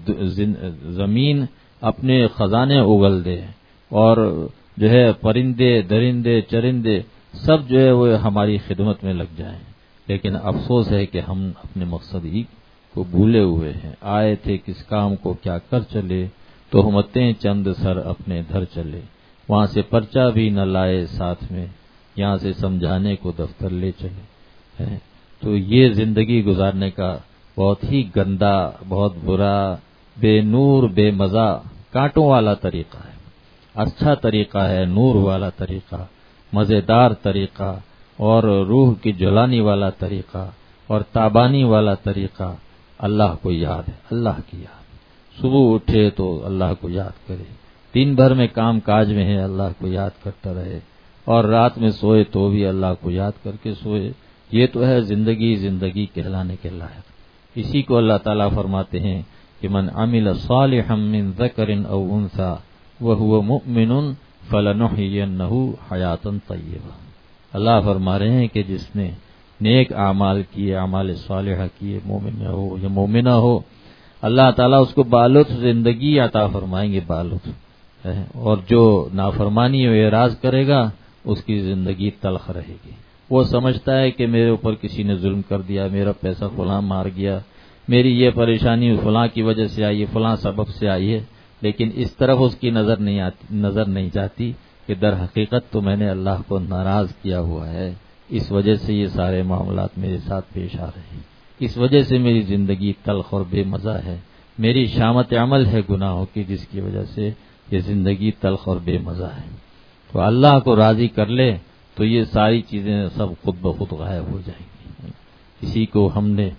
زمین اپنے خزانے اگل دے، اور جو ہے پرندے درندے چرندے سب جو ہے وہ ہماری خدمت میں لگ جائیں۔ لیکن افسوس ہے کہ ہم اپنے مقصد ہی کو بھولے ہوئے ہیں۔ آئے تھے کس کام کو کیا کر چلے، تہمتیں چند سر اپنے دھر چلے، وہاں سے پرچہ بھی نہ لائے ساتھ میں، یہاں سے سمجھانے کو دفتر لے چلے۔ تو یہ زندگی گزارنے کا بہت ہی گندا، بہت برا، بے نور بے مزہ، کانٹوں والا طریقہ ہے۔ اچھا طریقہ ہے نور والا طریقہ، مزیدار طریقہ، اور روح کی جلانی والا طریقہ، اور تابانی والا طریقہ اللہ کو یاد ہے، اللہ کی یاد۔ صبح اٹھے تو اللہ کو یاد کرے، دن بھر میں کام کاج میں ہے اللہ کو یاد کرتا رہے، اور رات میں سوئے تو بھی اللہ کو یاد کر کے سوئے۔ یہ تو ہے زندگی، زندگی کہلانے کے لائق۔ اسی کو اللہ تعالیٰ فرماتے ہیں کہ من عمل صالحا من ذکر او انثى وهو مؤمن فلنحيينه حیاتا طیبہ۔ اللہ فرما رہے ہیں کہ جس نے نیک اعمال کیے، اعمال صالحہ کیے، مومن ہو یا مومنہ ہو، اللہ تعالیٰ اس کو بالطف زندگی عطا فرمائیں گے، بالطف، اور جو نافرمانی و اعراض کرے گا اس کی زندگی تلخ رہے گی۔ وہ سمجھتا ہے کہ میرے اوپر کسی نے ظلم کر دیا، میرا پیسہ فلاں مار گیا، میری یہ پریشانی فلاں کی وجہ سے آئی ہے، فلاں سبب سے آئی ہے، لیکن اس طرف اس کی نظر نہیں جاتی کہ در حقیقت تو میں نے اللہ کو ناراض کیا ہوا ہے، اس وجہ سے یہ سارے معاملات میرے ساتھ پیش آ رہے ہیں، اس وجہ سے میری زندگی تلخ اور بے مزہ ہے، میری شامت عمل ہے گناہوں کی جس کی وجہ سے یہ زندگی تلخ اور بے مزہ ہے۔ تو اللہ کو راضی کر لے تو یہ ساری چیزیں سب خود بخود غائب ہو جائیں گی۔ کسی کو ہم نے،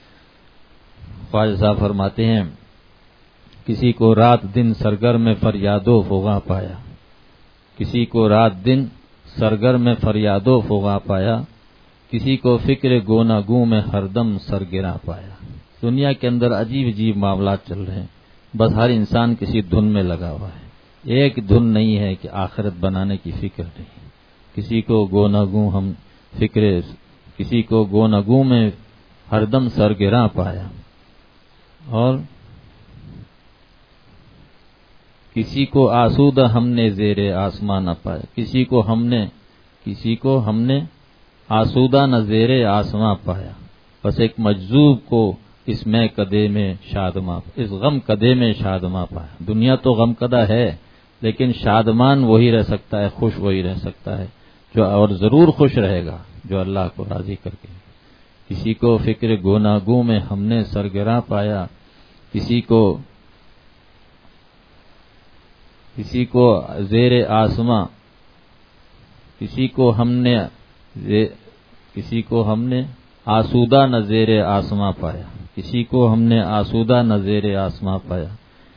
خواجہ صاحب فرماتے ہیں، کسی کو رات دن سرگرم فریاد و فغاں پایا، کسی کو رات دن سرگرم فریاد و فغاں پایا، کسی کو فکر گوناگوں میں ہر دم سرگراں پایا۔ دنیا کے اندر عجیب عجیب معاملات چل رہے ہیں، بس ہر انسان کسی دھن میں لگا ہوا ہے، ایک دھن نہیں ہے کہ آخرت بنانے کی فکر نہیں۔ کسی کو گوناگوں ہم فکر، کسی کو گوناگوں میں ہر دم سرگراں پایا، اور کسی کو آسودہ ہم نے زیر آسمان نہ پایا، کسی کو ہم نے آسودہ نہ زیر آسمان پایا، بس ایک مجذوب کو اس میں کدے میں شادماں، اس غم کدے میں شادماں پایا۔ دنیا تو غم کدہ ہے، لیکن شادمان وہی رہ سکتا ہے، خوش وہی رہ سکتا ہے جو، اور ضرور خوش رہے گا جو اللہ کو راضی کر کے۔ کسی کو فکر گوناگوں میں ہم نے سرگراں پایا، کسی کو زیر آسماں، کسی کو ہم نے آسودہ نہ زیر آسماں پایا، کسی کو ہم نے آسودہ نہ زیر آسماں پایا،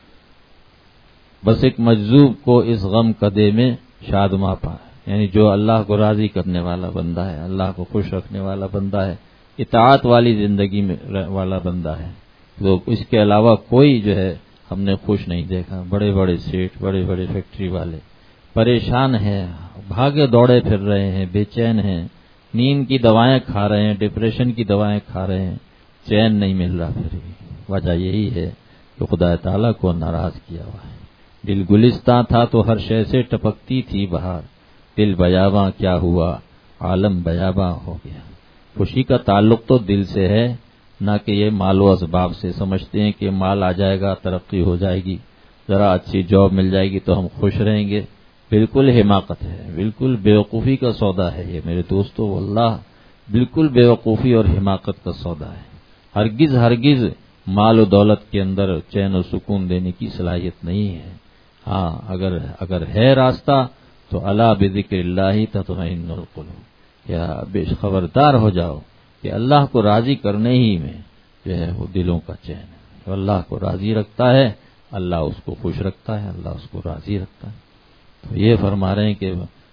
بس ایک مجذوب کو اس غم کدے میں شادماں پایا۔ یعنی جو اللہ کو راضی کرنے والا بندہ ہے، اللہ کو خوش رکھنے والا بندہ ہے، اطاعت والی زندگی میں والا بندہ ہے، تو اس کے علاوہ کوئی جو ہے ہم نے خوش نہیں دیکھا۔ بڑے بڑے سیٹ، بڑے بڑے فیکٹری والے پریشان ہیں، بھاگے دوڑے پھر رہے ہیں، بے چین ہیں، نیند کی دوائیں کھا رہے ہیں، ڈپریشن کی دوائیں کھا رہے ہیں، چین نہیں مل رہا۔ پھر وجہ یہی ہے کہ خدا تعالیٰ کو ناراض کیا ہوا ہے۔ دل گلستاں تھا تو ہر شے سے ٹپکتی تھی بہار، دل بیاباں کیا ہوا عالم بیاباں ہو گیا۔ خوشی کا تعلق تو دل سے ہے، نہ کہ یہ مال و اسباب سے۔ سمجھتے ہیں کہ مال آ جائے گا، ترقی ہو جائے گی، ذرا اچھی جاب مل جائے گی تو ہم خوش رہیں گے۔ بالکل حماقت ہے، بالکل بیوقوفی کا سودا ہے یہ میرے دوستو، واللہ بالکل بیوقوفی اور حماقت کا سودا ہے۔ ہرگز ہرگز مال و دولت کے اندر چین و سکون دینے کی صلاحیت نہیں ہے۔ ہاں اگر ہے راستہ تو الا بذکر اللہ تطمئن القلوب، یا خبردار ہو جاؤ کہ اللہ کو راضی کرنے ہی میں جو ہے وہ دلوں کا چین ہے. جو اللہ کو راضی رکھتا ہے اللہ اس کو خوش رکھتا ہے, اللہ اس کو راضی رکھتا ہے. تو یہ فرما رہے ہیں کہ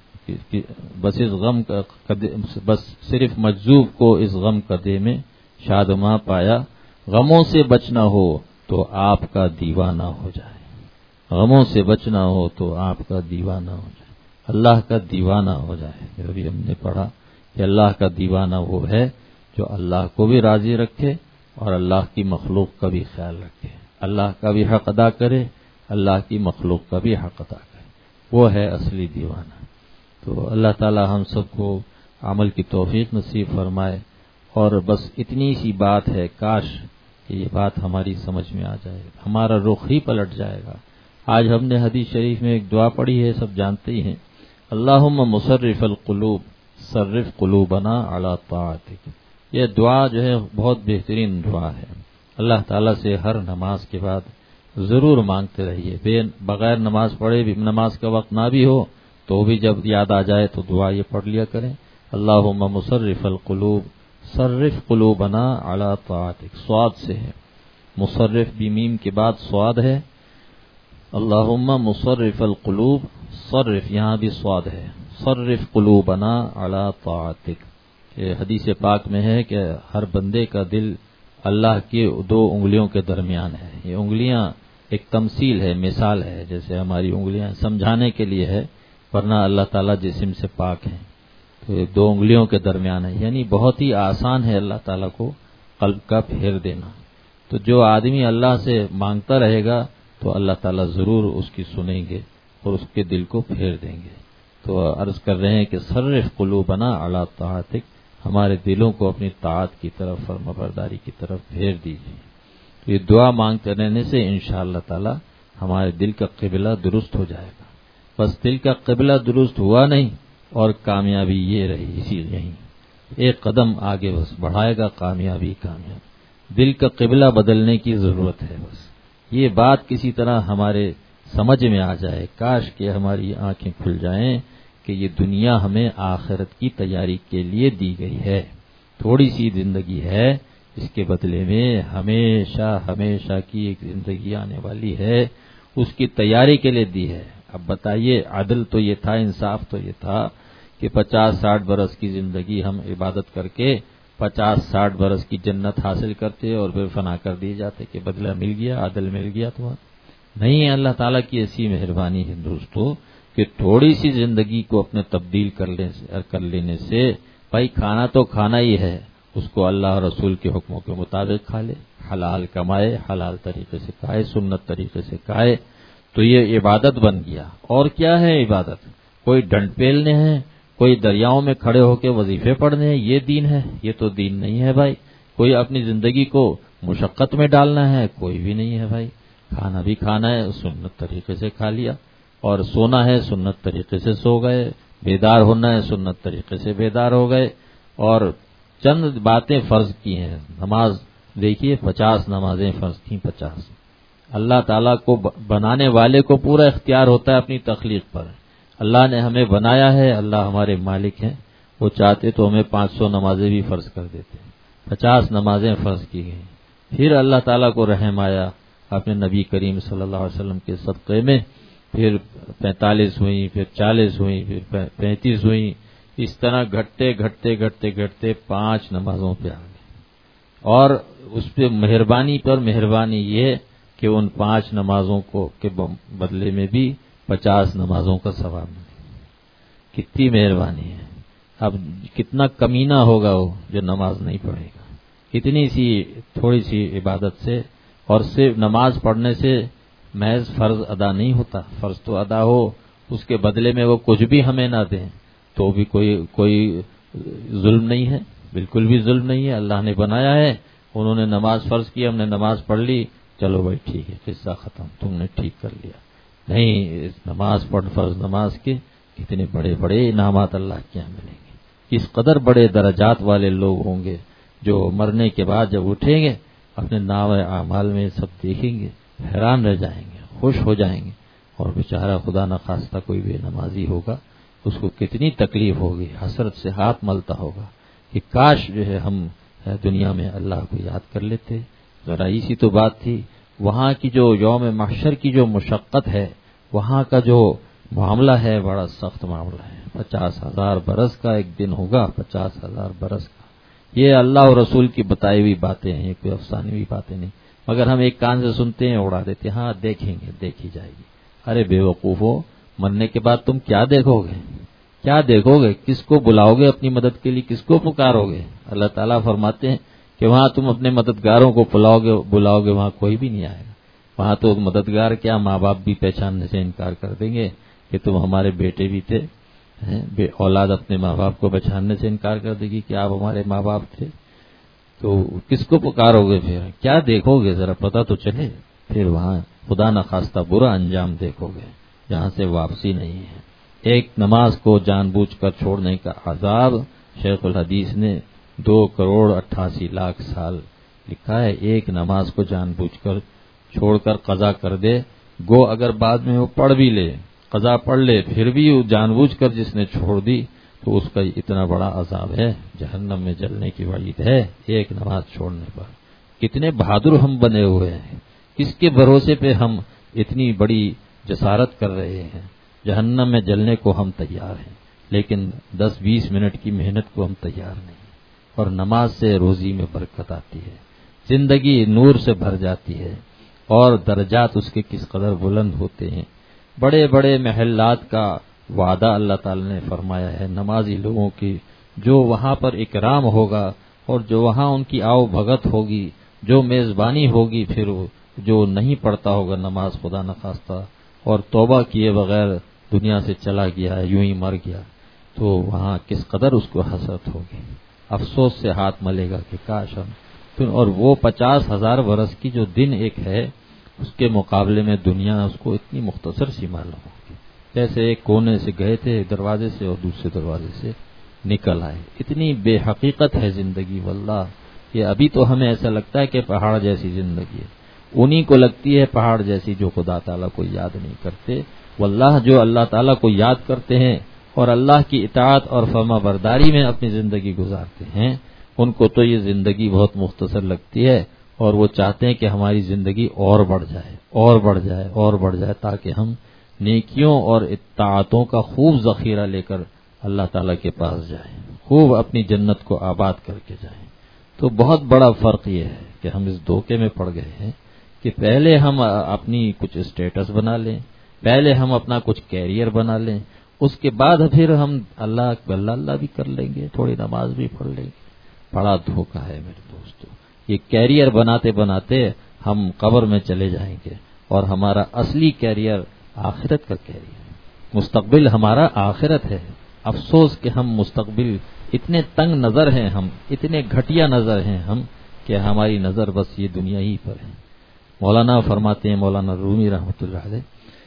بس اس غم کا بس صرف مجذوب کو اس غم قدے میں شادماں پایا, غموں سے بچنا ہو تو آپ کا دیوانہ ہو جائے, غموں سے بچنا ہو تو آپ کا دیوانہ ہو جائے, اللہ کا دیوانہ ہو جائے. ابھی ہم نے پڑھا کہ اللہ کا دیوانہ وہ ہے جو اللہ کو بھی راضی رکھے اور اللہ کی مخلوق کا بھی خیال رکھے, اللہ کا بھی حق ادا کرے, اللہ کی مخلوق کا بھی حق ادا کرے, وہ ہے اصلی دیوانہ. تو اللہ تعالی ہم سب کو عمل کی توفیق نصیب فرمائے. اور بس اتنی سی بات ہے, کاش کہ یہ بات ہماری سمجھ میں آ جائے, ہمارا رخ ہی پلٹ جائے گا. آج ہم نے حدیث شریف میں ایک دعا پڑھی ہے, سب جانتے ہی ہیں, اللہم مصرف القلوب صرف قلوبنا علی طاعتک. یہ دعا جو ہے بہت بہترین دعا ہے. اللہ تعالیٰ سے ہر نماز کے بعد ضرور مانگتے رہیے, بغیر نماز پڑھے بھی, نماز کا وقت نہ بھی ہو تو بھی جب یاد آ جائے تو دعا یہ پڑھ لیا کریں, اللہم مصرف القلوب صرف قلوبنا علی طاعتک. صاد سے ہے, مصرف بھی میم کے بعد صاد ہے, اللہم مصرف القلوب, صرف یہاں بھی صاد ہے, صرف قلوبنا علی طاعتک. یہ حدیث پاک میں ہے کہ ہر بندے کا دل اللہ کی دو انگلیوں کے درمیان ہے. یہ انگلیاں ایک تمثیل ہے, مثال ہے, جیسے ہماری انگلیاں سمجھانے کے لیے ہے, ورنہ اللہ تعالیٰ جسم سے پاک ہیں. تو یہ دو انگلیوں کے درمیان ہے, یعنی بہت ہی آسان ہے اللہ تعالیٰ کو قلب کا پھیر دینا. تو جو آدمی اللہ سے مانگتا رہے گا تو اللہ تعالیٰ ضرور اس کی سنیں گے اور اس کے دل کو پھیر دیں گے. تو عرض کر رہے ہیں کہ صرف قلوبنا علی طاعتک, ہمارے دلوں کو اپنی طاعت کی طرف, فرمانبرداری کی طرف پھیر دیجیے. تو یہ دعا مانگتے رہنے سے انشاءاللہ تعالی ہمارے دل کا قبلہ درست ہو جائے گا. بس دل کا قبلہ درست ہوا نہیں اور کامیابی یہ رہی اسی یہیں, ایک قدم آگے بس بڑھائے گا, کامیابی. دل کا قبلہ بدلنے کی ضرورت ہے. بس یہ بات کسی طرح ہمارے سمجھ میں آ جائے, کاش کہ ہماری آنکھیں کھل جائیں کہ یہ دنیا ہمیں آخرت کی تیاری کے لیے دی گئی ہے. تھوڑی سی زندگی ہے, اس کے بدلے میں ہمیشہ ہمیشہ کی ایک زندگی آنے والی ہے, اس کی تیاری کے لیے دی ہے. اب بتائیے, عدل تو یہ تھا, انصاف تو یہ تھا کہ 50-60 برس کی زندگی ہم عبادت کر کے 50-60 برس کی جنت حاصل کرتے اور پھر فنا کر دیے جاتے کہ بدلہ مل گیا, عدل مل گیا. تو نہیں, اللہ تعالیٰ کی ایسی مہربانی ہے دوستو کہ تھوڑی سی زندگی کو اپنے تبدیل کر لینے سے, بھائی کھانا تو کھانا ہی ہے, اس کو اللہ اور رسول کے حکموں کے مطابق کھا لے, حلال کمائے, حلال طریقے سے کھائے, سنت طریقے سے کھائے, تو یہ عبادت بن گیا. اور کیا ہے عبادت؟ کوئی ڈنڈ پیلنے ہیں, کوئی دریاؤں میں کھڑے ہو کے وظیفے پڑھنے ہیں, یہ دین ہے؟ یہ تو دین نہیں ہے بھائی. کوئی اپنی زندگی کو مشقت میں ڈالنا ہے, کوئی بھی نہیں ہے بھائی. کھانا بھی کھانا ہے, سنت طریقے سے کھا لیا, اور سونا ہے سنت طریقے سے سو گئے, بیدار ہونا ہے سنت طریقے سے بیدار ہو گئے. اور چند باتیں فرض کی ہیں. نماز دیکھیے, 50 نمازیں فرض تھیں, 50. اللہ تعالیٰ کو بنانے والے کو پورا اختیار ہوتا ہے اپنی تخلیق پر. اللہ نے ہمیں بنایا ہے, اللہ ہمارے مالک ہیں, وہ چاہتے تو ہمیں 500 نمازیں بھی فرض کر دیتے. 50 نمازیں فرض کی گئیں. پھر اللہ تعالیٰ کو رحم آیا اپنے نبی کریم صلی اللہ علیہ وسلم کے صدقے میں, پھر 45 ہوئیں, پھر 40 ہوئیں, پھر 35 ہوئیں. اس طرح گھٹتے گھٹتے گھٹتے گھٹتے 5 نمازوں پہ آ گئے. اور اس پہ مہربانی پر مہربانی یہ کہ ان 5 نمازوں کو کے بدلے میں بھی 50 نمازوں کا ثواب ملے. کتنی مہربانی ہے. اب کتنا کمینہ ہوگا وہ جو نماز نہیں پڑھے گا. اتنی سی تھوڑی سی عبادت سے, اور صرف نماز پڑھنے سے محض فرض ادا نہیں ہوتا. فرض تو ادا ہو, اس کے بدلے میں وہ کچھ بھی ہمیں نہ دیں تو بھی کوئی ظلم نہیں ہے, بالکل بھی ظلم نہیں ہے. اللہ نے بنایا ہے, انہوں نے نماز فرض کی, ہم نے نماز پڑھ لی, چلو بھائی ٹھیک ہے, قصہ ختم, تم نے ٹھیک کر لیا. نہیں, نماز پڑھ, فرض نماز کے کتنے بڑے بڑے انعامات اللہ کے یہاں ملیں گے. اس قدر بڑے درجات والے لوگ ہوں گے جو مرنے کے بعد جب اٹھیں گے اپنے نام اعمال میں سب دیکھیں گے, حیران رہ جائیں گے, خوش ہو جائیں گے. اور بیچارہ خدا نخواستہ کوئی بے نمازی ہوگا اس کو کتنی تکلیف ہوگی، حسرت سے ہاتھ ملتا ہوگا کہ کاش جو ہے ہم دنیا میں اللہ کو یاد کر لیتے. ذرا اسی تو بات تھی. وہاں کی جو یوم محشر کی جو مشقت ہے، وہاں کا جو معاملہ ہے بڑا سخت معاملہ ہے. 50,000 برس کا ایک دن ہوگا، 50,000 برس کا. یہ اللہ اور رسول کی بتائی ہوئی باتیں ہیں، یہ کوئی افسانوی باتیں نہیں، مگر ہم ایک کان سے سنتے ہیں اڑا دیتے ہیں. ہاں دیکھیں گے، دیکھی جائے گی. ارے بے وقوفو، مرنے کے بعد تم کیا دیکھو گے؟ کیا دیکھو گے؟ کس کو بلاؤ گے اپنی مدد کے لیے؟ کس کو پکارو گے؟ اللہ تعالیٰ فرماتے ہیں کہ وہاں تم اپنے مددگاروں کو بلاؤ گے وہاں کوئی بھی نہیں آئے گا. وہاں تو مددگار کیا، ماں باپ بھی پہچاننے سے انکار کر دیں گے کہ تم ہمارے بیٹے بھی تھے. بے اولاد اپنے ماں باپ کو پہچاننے سے انکار کر دے گی کہ آپ ہمارے ماں باپ تھے. تو کس کو پکارو گے؟ پھر کیا دیکھو گے؟ ذرا پتہ تو چلے. پھر وہاں خدا نخواستہ برا انجام دیکھو گے جہاں سے واپسی نہیں ہے. ایک نماز کو جان بوجھ کر چھوڑنے کا عذاب شیخ الحدیث نے 2,88,00,000 سال لکھا ہے. ایک نماز کو جان بوجھ کر چھوڑ کر قضا کر دے، گو اگر بعد میں وہ پڑھ بھی لے، قضا پڑھ لے، پھر بھی وہ جان بوجھ کر جس نے چھوڑ دی تو اس کا اتنا بڑا عذاب ہے، جہنم میں جلنے کی وعید ہے ایک نماز چھوڑنے پر. کتنے بہادر ہم بنے ہوئے ہیں، کس کے بھروسے پہ ہم اتنی بڑی جسارت کر رہے ہیں. جہنم میں جلنے کو ہم تیار ہیں، لیکن 10-20 منٹ کی محنت کو ہم تیار نہیں. اور نماز سے روزی میں برکت آتی ہے، زندگی نور سے بھر جاتی ہے، اور درجات اس کے کس قدر بلند ہوتے ہیں. بڑے بڑے محلات کا وعدہ اللہ تعالی نے فرمایا ہے نمازی لوگوں کی، جو وہاں پر اکرام ہوگا اور جو وہاں ان کی آؤ بھگت ہوگی، جو میزبانی ہوگی. پھر جو نہیں پڑھتا ہوگا نماز خدا نخواستہ اور توبہ کیے بغیر دنیا سے چلا گیا، یوں ہی مر گیا، تو وہاں کس قدر اس کو حسرت ہوگی. افسوس سے ہاتھ ملے گا کہ کاش ہم. اور وہ 50,000 برس کی جو دن ایک ہے، اس کے مقابلے میں دنیا اس کو اتنی مختصر سی معلوم ہوگی. جیسے ایک کونے سے گئے تھے دروازے سے اور دوسرے دروازے سے نکل آئے. اتنی بے حقیقت ہے زندگی واللہ. یہ ابھی تو ہمیں ایسا لگتا ہے کہ پہاڑ جیسی زندگی ہے، انہی کو لگتی ہے پہاڑ جیسی جو خدا تعالیٰ کو یاد نہیں کرتے. واللہ جو اللہ تعالیٰ کو یاد کرتے ہیں اور اللہ کی اطاعت اور فرما برداری میں اپنی زندگی گزارتے ہیں، ان کو تو یہ زندگی بہت مختصر لگتی ہے، اور وہ چاہتے ہیں کہ ہماری زندگی اور بڑھ جائے اور بڑھ جائے اور بڑھ جائے، تاکہ ہم نیکیوں اور اطاعتوں کا خوب ذخیرہ لے کر اللہ تعالیٰ کے پاس جائیں، خوب اپنی جنت کو آباد کر کے جائیں. تو بہت بڑا فرق یہ ہے کہ ہم اس دھوکے میں پڑ گئے ہیں کہ پہلے ہم اپنی کچھ اسٹیٹس بنا لیں، پہلے ہم اپنا کچھ کیریئر بنا لیں، اس کے بعد پھر ہم اللہ بھی کر لیں گے، تھوڑی نماز بھی پڑھ لیں گے. بڑا دھوکہ ہے میرے دوستو. یہ کیریئر بناتے بناتے ہم قبر میں چلے جائیں گے، اور ہمارا اصلی کیریئر آخرت کا کیریئر، مستقبل ہمارا آخرت ہے. افسوس کہ ہم مستقبل اتنے تنگ نظر ہیں، ہم اتنے گھٹیا نظر ہیں ہم، کہ ہماری نظر بس یہ دنیا ہی پر ہے. مولانا فرماتے ہیں، مولانا رومی رحمۃ اللہ علیہ،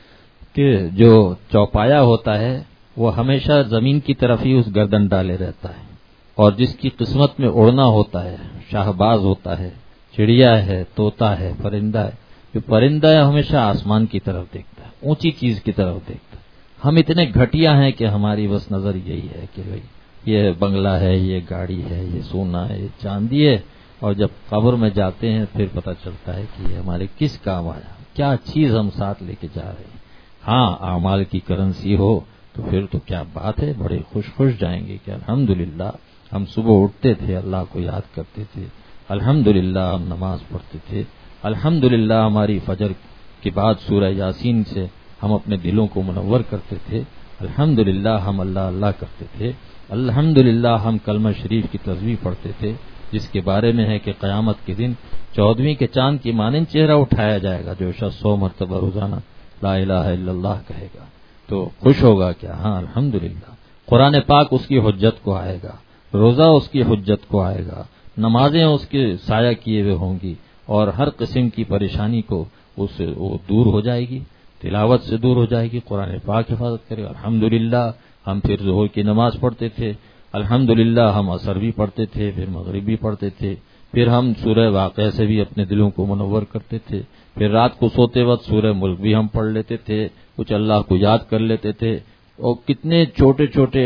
کہ جو چوپایا ہوتا ہے وہ ہمیشہ زمین کی طرف ہی اس گردن ڈالے رہتا ہے، اور جس کی قسمت میں اڑنا ہوتا ہے، شاہباز ہوتا ہے، چڑیا ہے، طوطا ہے، پرندہ ہے، جو پرندہ ہے ہمیشہ آسمان کی طرف دیکھتا ہے، اونچی چیز کی طرف دیکھتا ہے. ہم اتنے گھٹیا ہیں کہ ہماری بس نظر یہی ہے کہ بھئی یہ بنگلہ ہے، یہ گاڑی ہے، یہ سونا ہے، یہ چاندی ہے. اور جب قبر میں جاتے ہیں پھر پتہ چلتا ہے کہ یہ ہمارے کس کام آیا، کیا چیز ہم ساتھ لے کے جا رہے ہیں. ہاں اعمال کی کرنسی ہو تو پھر تو کیا بات ہے، بڑے خوش جائیں گے کہ الحمدللہ ہم صبح اٹھتے تھے، اللہ کو یاد کرتے تھے، الحمدللہ ہم نماز پڑھتے تھے، الحمدللہ ہماری فجر کے بعد سورہ یاسین سے ہم اپنے دلوں کو منور کرتے تھے، الحمدللہ ہم اللہ اللہ کرتے تھے، الحمدللہ ہم کلمہ شریف کی تسبیح پڑھتے تھے، جس کے بارے میں ہے کہ قیامت کے دن 14ویں کے چاند کی مانند چہرہ اٹھایا جائے گا. جو شخص 100 مرتبہ روزانہ لا الہ الا اللہ کہے گا تو خوش ہوگا کیا؟ ہاں الحمدللہ. قرآن پاک اس کی حجت کو آئے گا، روزہ اس کی حجت کو آئے گا، نمازیں اس کے سایہ کیے ہوئے ہوں گی، اور ہر قسم کی پریشانی کو اس وہ دور ہو جائے گی، تلاوت سے دور ہو جائے گی. قرآن پاک حفاظت کرے گا. الحمدللہ ہم پھر ظہر کی نماز پڑھتے تھے، الحمدللہ ہم عصر بھی پڑھتے تھے، پھر مغرب بھی پڑھتے تھے، پھر ہم سورہ واقعہ سے بھی اپنے دلوں کو منور کرتے تھے، پھر رات کو سوتے وقت سورہ ملک بھی ہم پڑھ لیتے تھے، کچھ اللہ کو یاد کر لیتے تھے. اور کتنے چھوٹے چھوٹے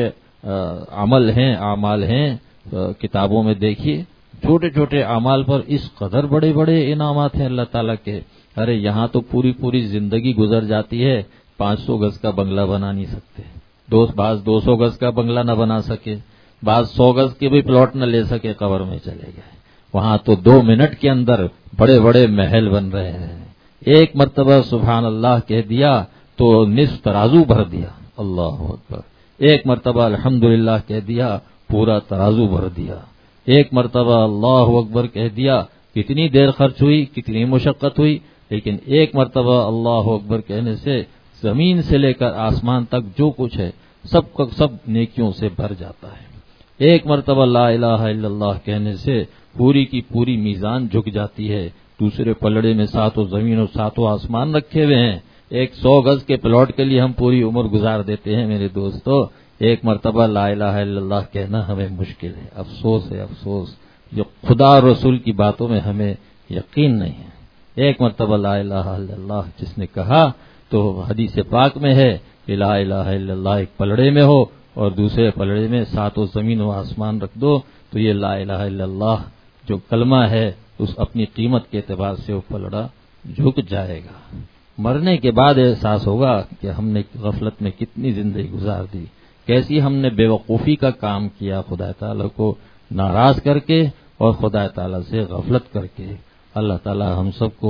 اعمال ہیں کتابوں میں دیکھیے، چھوٹے چھوٹے اعمال پر اس قدر بڑے بڑے انعامات ہیں اللہ تعالیٰ کے. ارے یہاں تو پوری زندگی گزر جاتی ہے، 500 گز کا بنگلہ بنا نہیں سکتے. بعض 200 گز کا بنگلہ نہ بنا سکے، بعض 100 گز کے بھی پلاٹ نہ لے سکے، قبر میں چلے گئے. وہاں تو 2 منٹ کے اندر بڑے بڑے محل بن رہے ہیں. ایک مرتبہ سبحان اللہ کہہ دیا تو نصف ترازو بھر دیا. اللہ اکبر. ایک مرتبہ الحمدللہ کہہ دیا، پورا ترازو بھر دیا. ایک مرتبہ اللہ اکبر کہہ دیا، کتنی دیر خرچ ہوئی، کتنی مشقت ہوئی، لیکن ایک مرتبہ اللہ اکبر کہنے سے زمین سے لے کر آسمان تک جو کچھ ہے سب کا سب نیکیوں سے بھر جاتا ہے. ایک مرتبہ لا الہ الا اللہ کہنے سے پوری کی پوری میزان جھک جاتی ہے. دوسرے پلڑے میں 7 زمین اور 7 آسمان رکھے ہوئے ہیں. ایک 100 گز کے پلاٹ کے لیے ہم پوری عمر گزار دیتے ہیں میرے دوستو. ایک مرتبہ لا الہ الا اللہ کہنا ہمیں مشکل ہے. افسوس ہے، افسوس جو خدا اور رسول کی باتوں میں ہمیں یقین نہیں ہے. ایک مرتبہ لا الہ الا اللہ جس نے کہا تو حدیث پاک میں ہے کہ لا الہ الا اللہ ایک پلڑے میں ہو اور دوسرے پلڑے میں 7 زمین و آسمان رکھ دو تو یہ لا الہ الا اللہ جو کلمہ ہے اس اپنی قیمت کے اعتبار سے وہ پلڑا جھک جائے گا. مرنے کے بعد احساس ہوگا کہ ہم نے غفلت میں کتنی زندگی گزار دی، کیسی ہم نے بے وقوفی کا کام کیا خدا تعالیٰ کو ناراض کر کے اور خدا تعالیٰ سے غفلت کر کے. اللہ تعالیٰ ہم سب کو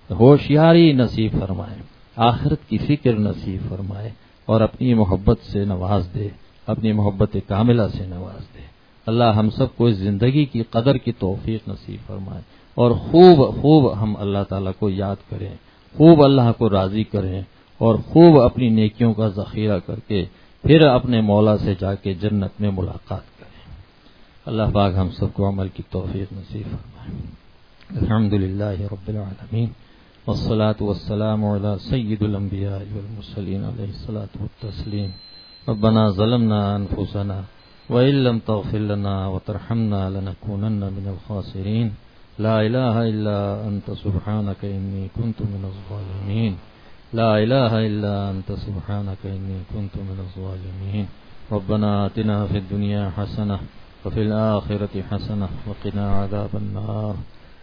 ہوشیاری نصیب فرمائے، آخرت کی فکر نصیب فرمائے اور اپنی محبت سے نواز دے، اپنی محبت کاملہ سے نواز دے. اللہ ہم سب کو اس زندگی کی قدر کی توفیق نصیب فرمائے اور خوب ہم اللہ تعالیٰ کو یاد کریں، خوب اللہ کو راضی کریں اور خوب اپنی نیکیوں کا ذخیرہ کر کے پھر اپنے مولا سے جا کے جنت میں ملاقات کریں. اللہ پاک ہم سب کو عمل کی توفیق نصیب فرمائے. الحمدللہ رب العالمین والصلاة والسلام علی سید الانبیاء والمرسلین علیہ الصلاة والتسلیم. ربنا ظلمنا انفسنا وإن لم تغفر لنا وترحمنا لنكونن من الخاسرین. لا الہ الا انت سبحانک انی کنت من الظالمین. لا الہ الا انت سبحانک انی کنت من الظالمین. ربنا آتنا فی الدنیا حسنہ وفی الآخرۃ حسنہ وقنا عذاب النار.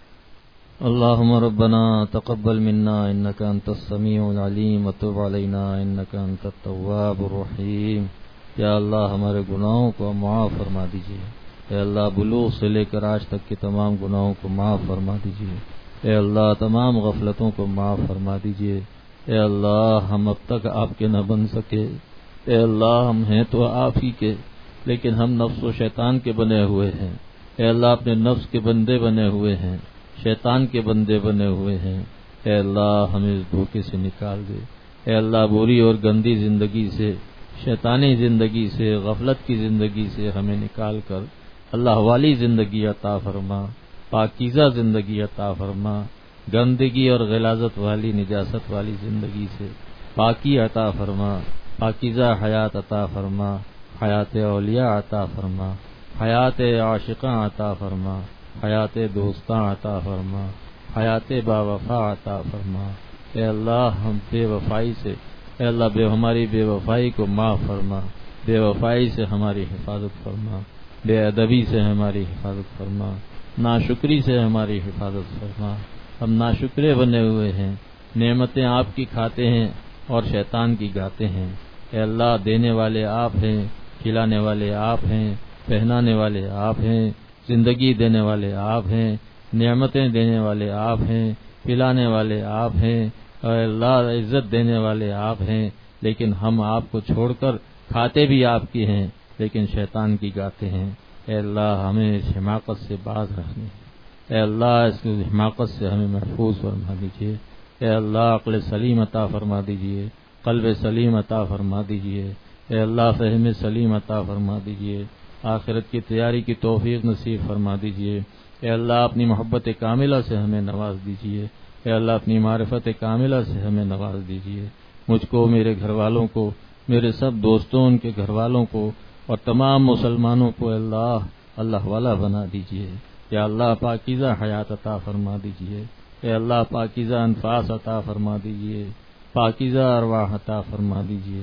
اللهم ربنا تقبل منا انك انت السميع العليم وتب علينا انك انت التواب الرحيم. یا اللہ ہمارے گناہوں کو معاف فرما دیجیے. اے اللہ بلوغ سے لے کر آج تک کے تمام گناہوں کو معاف فرما دیجیے. اے اللہ تمام غفلتوں کو معاف فرما دیجیے. اے اللہ ہم اب تک آپ کے نہ بن سکے. اے اللہ ہم ہیں تو آپ ہی کے، لیکن ہم نفس و شیطان کے بنے ہوئے ہیں. اے اللہ اپنے نفس کے بندے بنے ہوئے ہیں، شیطان کے بندے بنے ہوئے ہیں. اے اللہ ہمیں اس دھوکے سے نکال دے. اے اللہ بری اور گندی زندگی سے، شیطانی زندگی سے، غفلت کی زندگی سے ہمیں نکال کر اللہ والی زندگی عطا فرما، پاکیزہ زندگی عطا فرما. گندگی اور غلاظت والی، نجاست والی زندگی سے پاکی عطا فرما، پاکیزہ حیات عطا فرما، حیات اولیاء عطا فرما، حیات عاشقاں عطا فرما، حیات دوستاں عطا فرما، حیات با وفا عطا فرما. اے اللہ ہم بے وفائی سے، اے اللہ ہماری بے وفائی کو معاف فرما، بے وفائی سے ہماری حفاظت فرما، بے ادبی سے ہماری حفاظت فرما، ناشکری سے ہماری حفاظت فرما. ہم ناشکرے بنے ہوئے ہیں، نعمتیں آپ کی کھاتے ہیں اور شیطان کی گاتے ہیں. اے اللہ دینے والے آپ ہیں، کھلانے والے آپ ہیں، پہنانے والے آپ ہیں، زندگی دینے والے آپ ہیں، نعمتیں دینے والے آپ ہیں، پلانے والے آپ ہیں. اے اللہ عزت دینے والے آپ ہیں، لیکن ہم آپ کو چھوڑ کر کھاتے بھی آپ کی ہیں لیکن شیطان کی گاتے ہیں. اے اللہ ہمیں اس حماقت سے باز رکھنے. اے اللہ اس حماقت سے ہمیں محفوظ فرما دیجیے. اے اللہ عقل سلیم عطا فرما دیجیے، قلب سلیم عطا فرما دیجیے. اے اللہ فہم سلیم عطا فرما دیجیے، آخرت کی تیاری کی توفیق نصیب فرما دیجیے. اے اللہ اپنی محبت کاملہ سے ہمیں نواز دیجیے. اے اللہ اپنی معرفت کاملہ سے ہمیں نواز دیجیے. مجھ کو، میرے گھر والوں کو، میرے سب دوستوں، ان کے گھر والوں کو اور تمام مسلمانوں کو اللہ والا بنا دیجیے. یا اللہ پاکیزہ حیات عطا فرما دیجیے. اے اللہ پاکیزہ انفاس عطا فرما دیجیے، پاکیزہ ارواح عطا فرما دیجیے.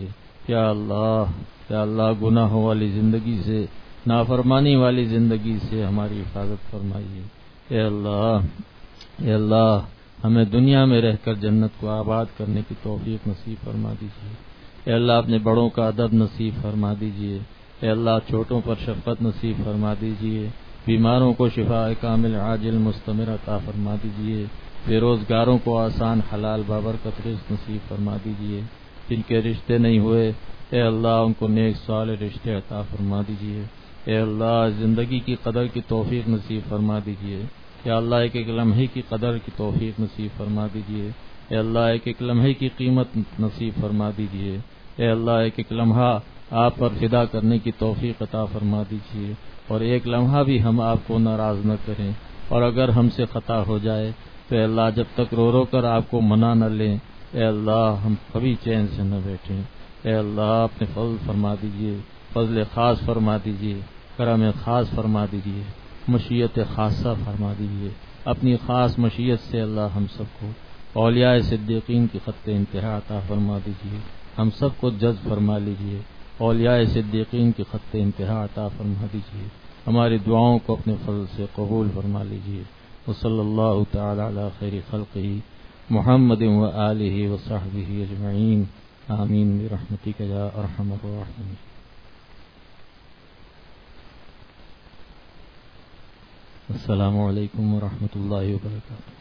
یا اللہ گناہوں والی زندگی سے، نافرمانی والی زندگی سے ہماری حفاظت فرمائیے۔ اے اللہ ہمیں دنیا میں رہ کر جنت کو آباد کرنے کی توفیق نصیب فرما دیجیے۔ اے اللہ اپنے بڑوں کا ادب نصیب فرما دیجیے۔ اے اللہ چھوٹوں پر شفقت نصیب فرما دیجیے۔ بیماروں کو شفاء کامل عاجل مستمر عطا فرما دیجیے۔ بے روزگاروں کو آسان حلال بابرکت رزق نصیب فرما دیجیے۔ جن کے رشتے نہیں ہوئے اے اللہ ان کو نیک صالح رشتے عطا فرما دیجیے۔ اے اللہ زندگی کی قدر کی توفیق نصیب فرما دیجیے۔ یا اللہ ایک ایک لمحے کی قدر کی توفیق نصیب فرما دیجیے۔ اے اللہ ایک ایک لمحے کی قیمت نصیب فرما دیجیے۔ اے اللہ ایک ایک لمحہ آپ پر فدا کرنے کی توفیق عطا فرما دیجیے، اور ایک لمحہ بھی ہم آپ کو ناراض نہ کریں، اور اگر ہم سے خطا ہو جائے تو اے اللہ جب تک رو رو کر آپ کو منا نہ لیں اے اللہ ہم کبھی چین سے نہ بیٹھیں۔ اے اللہ اپنے فضل فرما دیجیے، فضل خاص فرما دیجیے، کرم خاص فرما دیجیے، مشیت خاصہ فرما دیجیے۔ اپنی خاص مشیت سے اللہ ہم سب کو اولیاء صدیقین کی خط انتہا عطا فرما دیجیے، ہم سب کو جذب فرما لیجیے، اولیاء صدیقین کی خط انتہا عطا فرما دیجیے، ہماری دعاؤں کو اپنے فضل سے قبول فرما لیجیے۔ وصلی اللہ تعالی علی خیر خلقہ محمد وآلہ وصحبہ اجمعین، آمین برحمتک یا ارحم الراحمین۔ السلام علیکم ورحمۃ اللہ وبرکاتہ۔